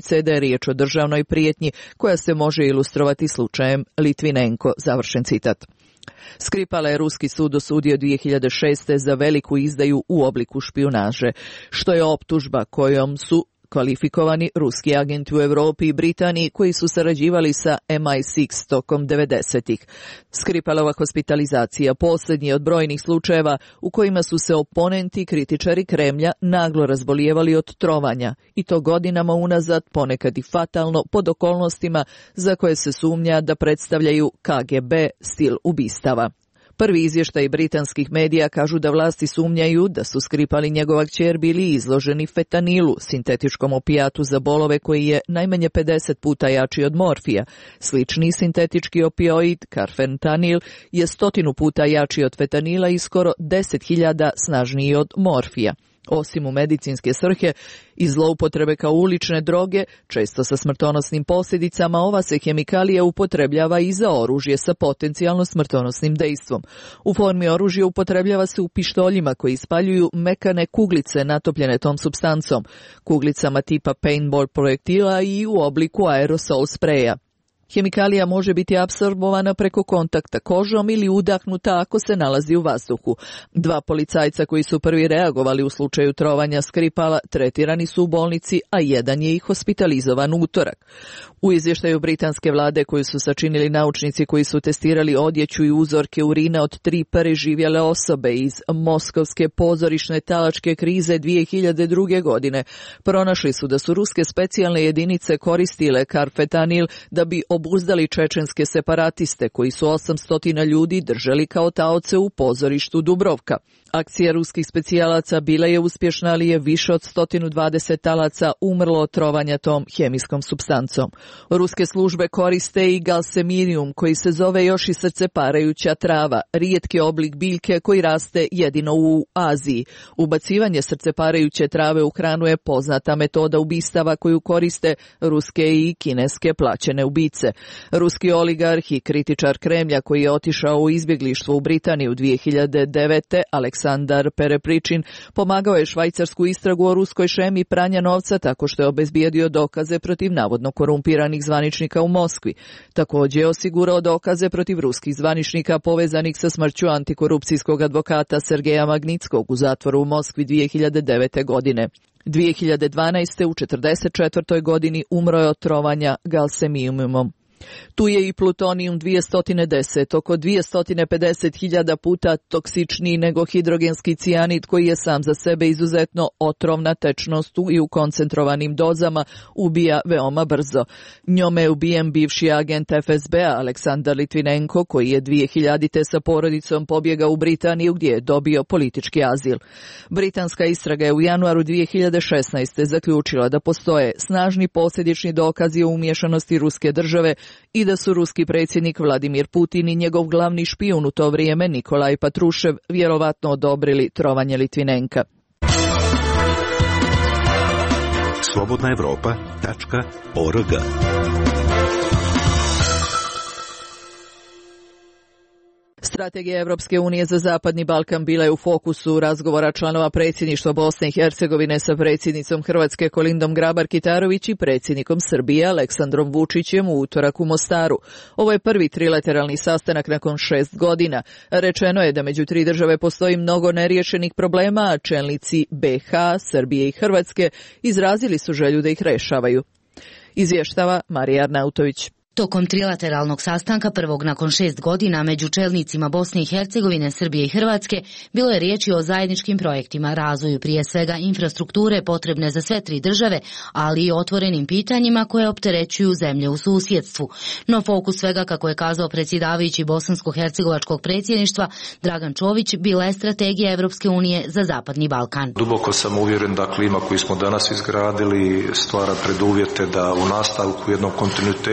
činjenice da je riječ o državnoj prijetnji koja se može ilustrovati slučajem Litvinenko, završen citat. Skripala je ruski sud osudio dvije hiljade šeste. za veliku izdaju u obliku špijunaže, što je optužba kojom su kvalifikovani ruski agenti u Europi i Britaniji koji su sarađivali sa M I šest tokom devedesetih. Skripalova hospitalizacija posljednji od brojnih slučajeva u kojima su se oponenti i kritičari Kremlja naglo razbolijevali od trovanja, i to godinama unazad, ponekad i fatalno, pod okolnostima za koje se sumnja da predstavljaju K G B stil ubistava. Prvi izvještaji britanskih medija kažu da vlasti sumnjaju da su Skripal i njegova kćer bili izloženi fetanilu, sintetičkom opijatu za bolove koji je najmanje pedeset puta jači od morfija. Slični sintetički opioid, karfentanil, je stotinu puta jači od fetanila i skoro deset hiljada snažniji od morfija. Osim u medicinske svrhe i zloupotrebe kao ulične droge, često sa smrtonosnim posljedicama, ova se hemikalija upotrebljava i za oružje sa potencijalno smrtonosnim dejstvom. U formi oružja upotrebljava se u pištoljima koji ispaljuju mekane kuglice natopljene tom supstancom, kuglicama tipa paintball projektila i u obliku aerosol spreja. Hemikalija može biti apsorbovana preko kontakta kožom ili udahnuta ako se nalazi u vazduhu. Dva policajca koji su prvi reagovali u slučaju trovanja Skripala tretirani su u bolnici, a jedan je i hospitalizovan utorak. U izvještaju britanske vlade koju su sačinili naučnici koji su testirali odjeću i uzorke urina od tri preživjele osobe iz moskovske pozorišne talačke krize dvije hiljade druge. godine, pronašli su da su ruske specijalne jedinice koristile karfentanil da bi obuzdali čečenske separatiste koji su osamsto ljudi držali kao taoce u pozorištu Dubrovka. Akcija ruskih specijalaca bila je uspješna, ali je više od sto dvadeset talaca umrlo od trovanja tom hemijskom supstancom. Ruske službe koriste i galsemirijum, koji se zove još i srceparajuća trava, rijetki oblik biljke koji raste jedino u Aziji. Ubacivanje srceparajuće trave u hranu je poznata metoda ubistava koju koriste ruske i kineske plaćene ubice. Ruski oligarh i kritičar Kremlja koji je otišao u izbjeglištvo u Britaniju dvije hiljade devete. Aleksandar Perepričin pomagao je švajcarsku istragu o ruskoj šemi pranja novca tako što je obezbijedio dokaze protiv navodno korumpiranih zvaničnika u Moskvi. Također je osigurao dokaze protiv ruskih zvaničnika povezanih sa smrću antikorupcijskog advokata Sergeja Magnitskog u zatvoru u Moskvi dvije hiljade devete. godine. dvije hiljade dvanaeste. u četrdeset četvrtoj. godini umro je od trovanja galsemiumom. Tu je i plutonijum dvjesto deset, oko dvjesto pedeset hiljada puta toksičniji nego hidrogenski cijanid koji je sam za sebe izuzetno otrovna tečnost i u koncentrovanim dozama ubija veoma brzo. Njome je ubijen bivši agent F S B-a Aleksandar Litvinenko koji je dvije hiljadite. sa porodicom pobjegao u Britaniju gdje je dobio politički azil. Britanska istraga je u januaru dvije hiljade šesnaeste. zaključila da postoje snažni posljedični dokazi o umješanosti ruske države i da su ruski predsjednik Vladimir Putin i njegov glavni špijun u to vrijeme Nikolaj Patrušev vjerovatno odobrili trovanje Litvinenka. slobodna evropa tačka org. Strategija Evropske unije za Zapadni Balkan bila je u fokusu razgovora članova predsjedništva Bosne i Hercegovine sa predsjednicom Hrvatske Kolindom Grabar-Kitarović i predsjednikom Srbije Aleksandrom Vučićem u utorak u Mostaru. Ovo je prvi trilateralni sastanak nakon šest godina. Rečeno je da među tri države postoji mnogo neriješenih problema, a čelnici B H, Srbije i Hrvatske izrazili su želju da ih rešavaju. Izvještava Marija Arnautović. Tokom trilateralnog sastanka prvog nakon šest godina među čelnicima Bosne i Hercegovine, Srbije i Hrvatske bilo je riječi o zajedničkim projektima, razvoju prije svega infrastrukture potrebne za sve tri države, ali i otvorenim pitanjima koje opterećuju zemlje u susjedstvu. No fokus svega, kako je kazao predsjedavajući bosansko-hercegovačkog predsjedništva Dragan Čović, bila je strategija Evropske unije za Zapadni Balkan. Duboko sam uvjeren da klima koju smo danas izgradili stvara preduvjete da u nastavku jednom kontinuitetu nečeg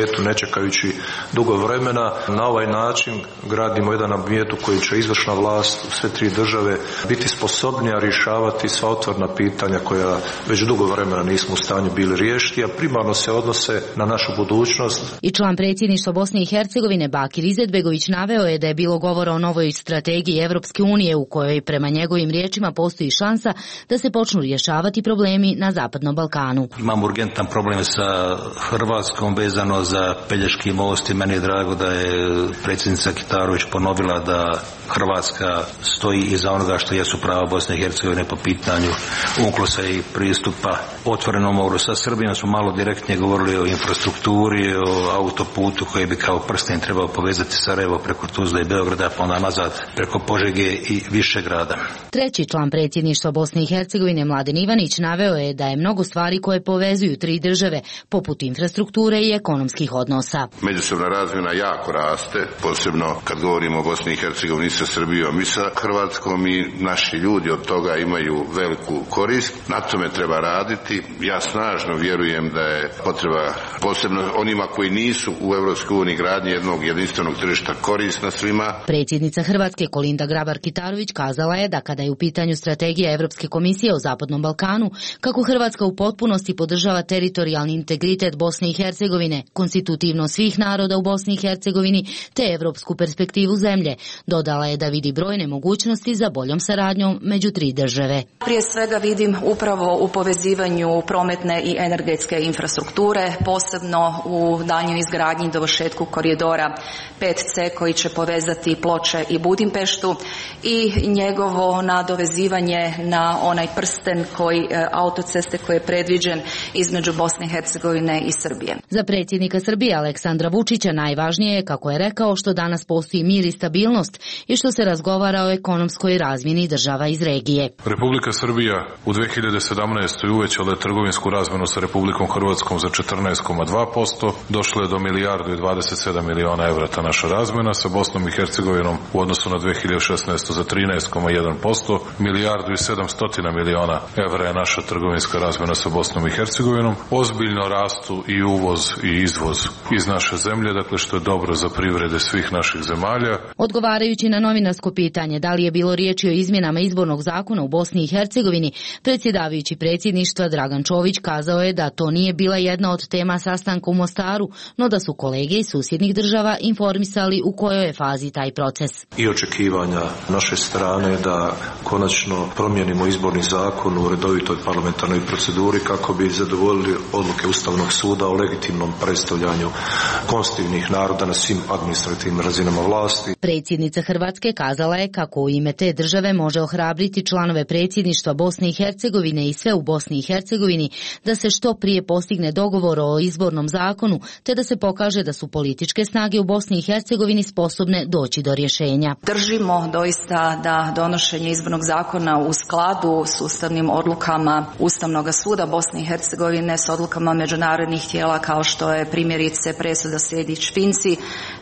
čekajući dugo vremena. Na ovaj način gradimo jedan ambijent u koji će izvršna vlast u sve tri države biti sposobnija rješavati sva otvorena pitanja koja već dugo vremena nismo u stanju bili riješiti, a primarno se odnose na našu budućnost. I član predsjedništva Bosne i Hercegovine Bakir Izetbegović naveo je da je bilo govora o novoj strategiji Evropske unije u kojoj prema njegovim riječima postoji šansa da se počnu rješavati problemi na Zapadnom Balkanu. Imam urgentan problem sa Hrvatskom vezano za Pelješki most i meni je drago da je predsjednica Kitarović ponovila da Hrvatska stoji iza onoga što jesu prava Bosne i Hercegovine po pitanju unklosa i pristupa otvorenom moru. Sa Srbijom smo malo direktnije govorili o infrastrukturi, o autoputu koji bi kao prsten trebao povezati Sarajevo preko Tuzle i Beograda, pa onda nazad preko Požege i Višegrada. Treći član predsjedništva Bosne i Hercegovine Mladen Ivanić naveo je da je mnogo stvari koje povezuju tri države, poput infrastrukture i ekonomskih odnosa. Međusobna razmjena jako raste, posebno kad govorimo o Bosni i Hercegovini sa Srbijom i sa Hrvatskom, i naši ljudi od toga imaju veliku korist. Na tome treba raditi. Ja snažno vjerujem da je potreba, posebno onima koji nisu u Evropskoj uniji, gradnje jednog jedinstvenog tržišta korisna svima. Predsjednica Hrvatske Kolinda Grabar-Kitarović kazala je da kada je u pitanju strategija Evropske komisije o Zapadnom Balkanu, kako Hrvatska u potpunosti podržava teritorijalni integritet Bosne i Hercegovine, konstitutivno svih naroda u Bosni i Hercegovini te evropsku perspektivu zemlje. Dodala je da vidi brojne mogućnosti za boljom saradnjom među tri države. Prije svega vidim upravo u povezivanju prometne i energetske infrastrukture, posebno u daljnjoj izgradnji i dovršetku koridora pet ce koji će povezati Ploče i Budimpeštu i njegovo nadovezivanje na onaj prsten koji autoceste koji je predviđen između Bosne i Hercegovine i Srbije. Za predsjednika Srbije Aleksandra Vučića najvažnije je, kako je rekao, što danas postoji mir i stabilnost i što se razgovara o ekonomskoj razmjeni država iz regije. Republika Srbija u dve hiljade sedamnaestoj uvećala je trgovinsku razmjenu sa Republikom Hrvatskom za četrnaest zarez dva posto, došlo je do milijardu i dvadeset sedam miliona evra ta naša razmjena, sa Bosnom i Hercegovinom u odnosu na dve hiljade šesnaestu za trinaest zarez jedan posto, milijardu i sedamsto miliona evra je naša trgovinska razmjena sa Bosnom i Hercegovinom. Ozbiljno rastu i uvoz i izvoz iz naše zemlje, dakle što je dobro za privrede svih naših zemalja. Odgovarajući na novinarsko pitanje da li je bilo riječi o izmjenama izbornog zakona u Bosni i Hercegovini, predsjedavajući predsjedništva Dragan Čović kazao je da to nije bila jedna od tema sastanka u Mostaru, no da su kolege iz susjednih država informisali u kojoj je fazi taj proces. I očekivanja naše strane da konačno promijenimo izborni zakon u redovitoj parlamentarnoj proceduri kako bi zadovoljili odluke Ustavnog suda o legitimnom predstavljanju konstitutivnih naroda na svim administrativnim razinama vlasti. Predsjednica Hrvatske kazala je kako u ime te države može ohrabriti članove predsjedništva Bosne i Hercegovine i sve u Bosni i Hercegovini da se što prije postigne dogovor o izbornom zakonu, te da se pokaže da su političke snage u Bosni i Hercegovini sposobne doći do rješenja. Držimo doista da donošenje izbornog zakona u skladu s ustavnim odlukama Ustavnog suda Bosne i Hercegovine, s odlukama međunarodnih tijela kao što je primjerice presuda Sejdić-Finci,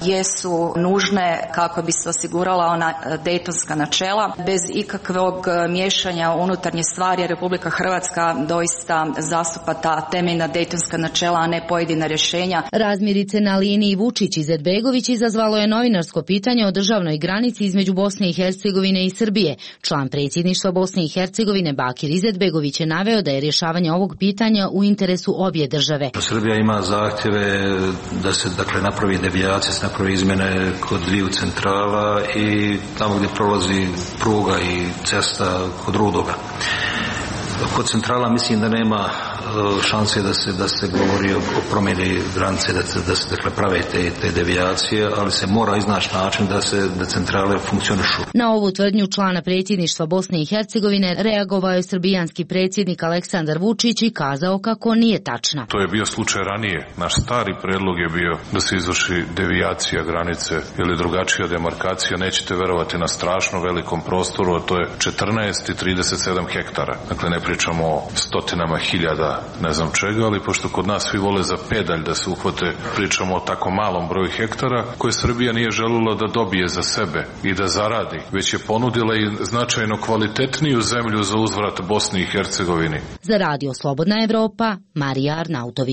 jesu nužne kako bi se osigurala ona dejtonska načela. Bez ikakvog miješanja u unutarnje stvari Republika Hrvatska doista zastupa ta temeljna dejtonska načela, a ne pojedina rješenja. Razmirice na liniji Vučić-Izetbegović izazvalo je novinarsko pitanje o državnoj granici između Bosne i Hercegovine i Srbije. Član predsjedništva Bosne i Hercegovine Bakir Izetbegović je naveo da je rješavanje ovog pitanja u interesu obje države. Srbija ima zahtjeve da se dakle napravi devijacija, se napravi izmjene kod dviju centrala i tamo gdje prolazi pruga i cesta kod Rudoga. Kod centrala mislim da nema šanse da se da se govori o promjeni granice, da se da se dakle prave te te devijacije, ali se mora iznaći način da se da centrale funkcionišu. Na ovu tvrdnju člana predsjedništva Bosne i Hercegovine reagovao je srbijanski predsjednik Aleksandar Vučić i kazao kako nije tačna. To je bio slučaj ranije. Naš stari predlog je bio da se izvrši devijacija granice ili drugačija demarkacija. Nećete verovati, na strašno velikom prostoru, a to je četrnaest i trideset sedam hektara. Dakle, ne pričamo o stotinama hiljada ne znam čega, ali pošto kod nas svi vole za pedalj da se uhvate, pričamo o tako malom broju hektara koje Srbija nije željela da dobije za sebe i da zaradi, već je ponudila i značajno kvalitetniju zemlju za uzvrat Bosni i Hercegovini. Za Radio Slobodna Evropa, Marija Arnautović.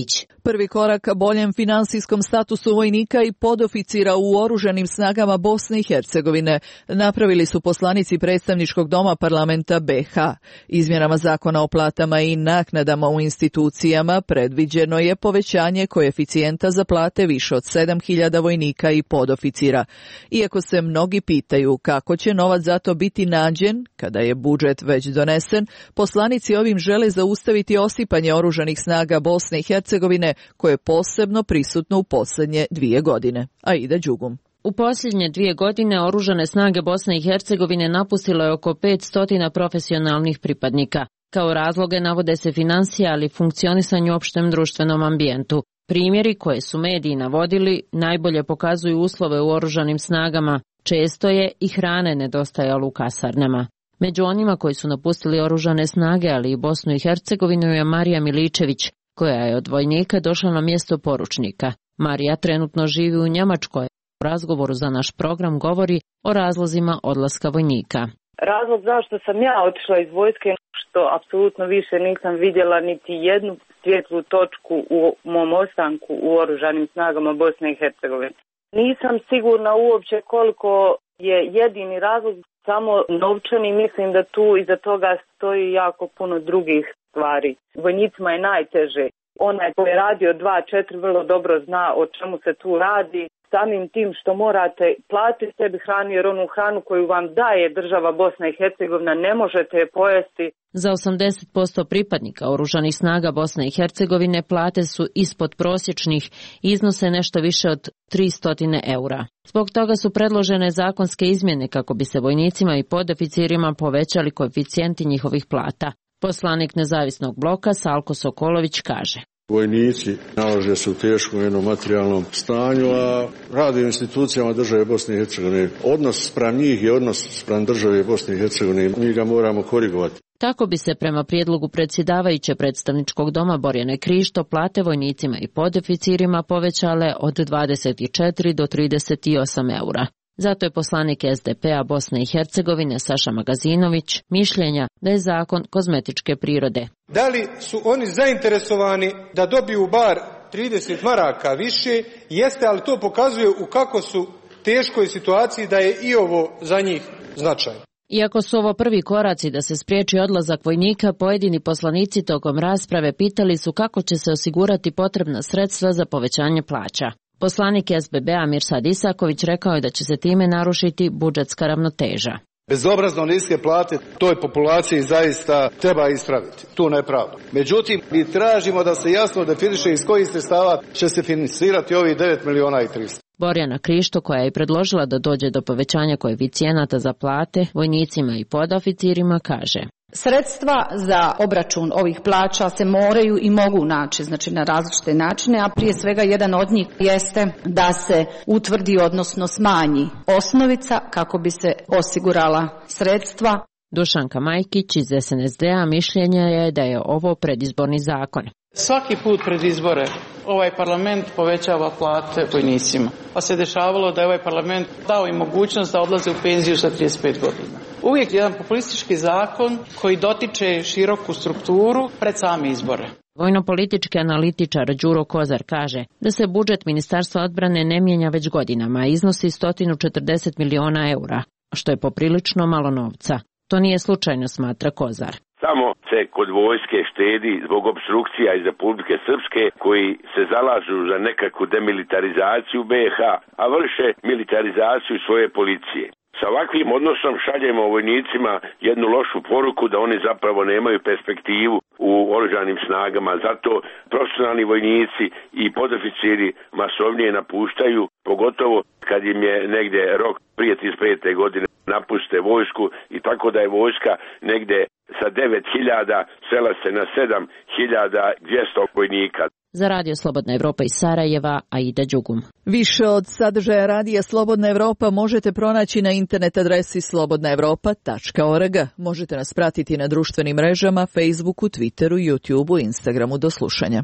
prvi korak ka boljem finansijskom statusu vojnika i podoficira u oružanim snagama Bosne i Hercegovine napravili su poslanici predstavničkog doma parlamenta B iH. Izmjenama zakona o platama i naknadama u institucijama predviđeno je povećanje koeficijenta za plate više od sedam hiljada vojnika i podoficira. Iako se mnogi pitaju kako će novac za to biti nađen, kada je budžet već donesen, poslanici ovim žele zaustaviti osipanje oružanih snaga Bosne i Hercegovine koje je posebno prisutno u posljednje dvije godine. Aida Đugum. U posljednje dvije godine oružane snage Bosne i Hercegovine napustilo je oko petsto profesionalnih pripadnika. Kao razloge navode se financije, ali i funkcionisanje u opštem društvenom ambijentu. Primjeri koje su mediji navodili najbolje pokazuju uslove u oružanim snagama. Često je i hrane nedostajalo u kasarnama. Među onima koji su napustili oružane snage, ali i Bosnu i Hercegovinu, je Marija Miličević, koja je od vojnika došla na mjesto poručnika. Marija trenutno živi u Njemačkoj. U razgovoru za naš program govori o razlozima odlaska vojnika. Razlog zašto sam ja otišla iz vojske, što apsolutno više nisam vidjela niti jednu svjetlu točku u mom ostanku u oružanim snagama Bosne i Hercegovine. Nisam sigurna uopće koliko je jedini razlog samo novčani, mislim da tu iza toga stoji jako puno drugih stvari. Vojnicima je najteže. Onaj koji je radio dva četiri vrlo dobro zna o čemu se tu radi. Samim tim što morate platiti sebi hranu, jer onu hranu koju vam daje država Bosna i Hercegovina ne možete je pojesti. Za osamdeset posto pripadnika oružanih snaga Bosne i Hercegovine plate su ispod prosječnih i iznose nešto više od tristo eura. Zbog toga su predložene zakonske izmjene kako bi se vojnicima i podoficirima povećali koeficijenti njihovih plata. Poslanik Nezavisnog bloka Salko Sokolović kaže: Vojnici nalaze se u teškom jednom materijalnom stanju, a rade u institucijama države Bosne i Hercegovine. Odnos spram njih je odnos spram države Bosne i Hercegovine. Mi ga moramo korigovati. Tako bi se prema prijedlogu predsjedavajuće predstavničkog doma Borjane Krišto plate vojnicima i podoficirima povećale od dvadeset četiri do trideset osam eura. Zato je poslanik S D P-a Bosne i Hercegovine Saša Magazinović mišljenja da je zakon kozmetičke prirode. Da li su oni zainteresovani da dobiju bar trideset maraka više? Jeste, ali to pokazuje u kako su teškoj situaciji da je i ovo za njih značajno. Iako su ovo prvi koraci da se spriječi odlazak vojnika, pojedini poslanici tokom rasprave pitali su kako će se osigurati potrebna sredstva za povećanje plaća. Poslanik S B B-a Mirsad Isaković rekao je da će se time narušiti budžetska ravnoteža. Bezobrazno niske plate toj populaciji zaista treba ispraviti tu nepravdu. Međutim, mi tražimo da se jasno definiše iz kojih sredstava će se finansirati ovih devet miliona i tristo. Borjana Krišto, koja je predložila da dođe do povećanja koeficijenata za plate vojnicima i podoficirima, kaže: Sredstva za obračun ovih plaća se moraju i mogu naći, znači na različite načine, a prije svega jedan od njih jeste da se utvrdi, odnosno smanji osnovica kako bi se osigurala sredstva. Dušanka Majkić iz S N S D-a mišljenja je da je ovo predizborni zakon. Svaki put pred izbore ovaj parlament povećava plate vojnicima, pa se dešavalo da je ovaj parlament dao im mogućnost da odlaze u penziju sa trideset pet godina. Uvijek jedan populistički zakon koji dotiče široku strukturu pred same izbore. Vojno-politički analitičar Đuro Kozar kaže da se budžet Ministarstva odbrane ne mijenja već godinama, a iznosi sto četrdeset miliona eura, što je poprilično malo novca. To nije slučajno, smatra Kozar. Samo se kod vojske štedi zbog opstrukcija iz Republike Srpske koji se zalažu za nekakvu demilitarizaciju B iH, a vrše militarizaciju svoje policije. Sa ovakvim odnosom šaljemo vojnicima jednu lošu poruku da oni zapravo nemaju perspektivu u oružanim snagama. Zato profesionalni vojnici i podoficiri masovnije napuštaju, pogotovo kad im je negdje rok prije trideset pete godine napuste vojsku, i tako da je vojska negdje sa devet hiljada sela se na sedam hiljada dvjesto vojnika. Za Radio Slobodna Evropa iz Sarajeva, Aida Đugum. Više od sadržaja Radija Slobodna Evropa možete pronaći na internet adresi slobodna evropa tačka org. Možete nas pratiti na društvenim mrežama, Facebooku, Twitteru, YouTubeu, Instagramu. Do slušanja.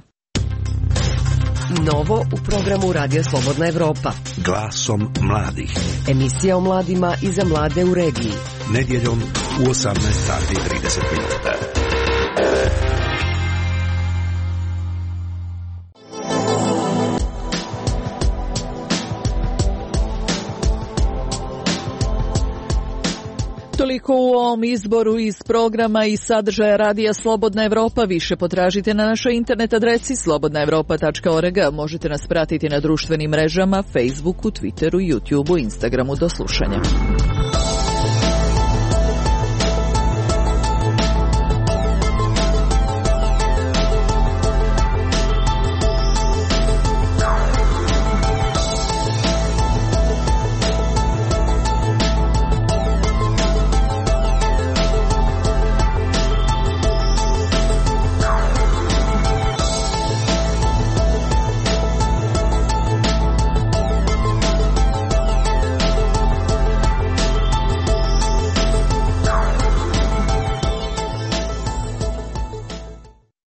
Novo u programu Radija Slobodna Evropa. Glasom mladih. Emisija o mladima i za mlade u regiji. Nedjeljom u osamnaest sati i trideset minuta. Toliko u ovom izboru iz programa i sadržaja radija Slobodna Evropa. Više potražite na našoj internet adresi slobodna evropa tačka org. Možete nas pratiti na društvenim mrežama, Facebooku, Twitteru, YouTubeu, Instagramu. Do slušanja.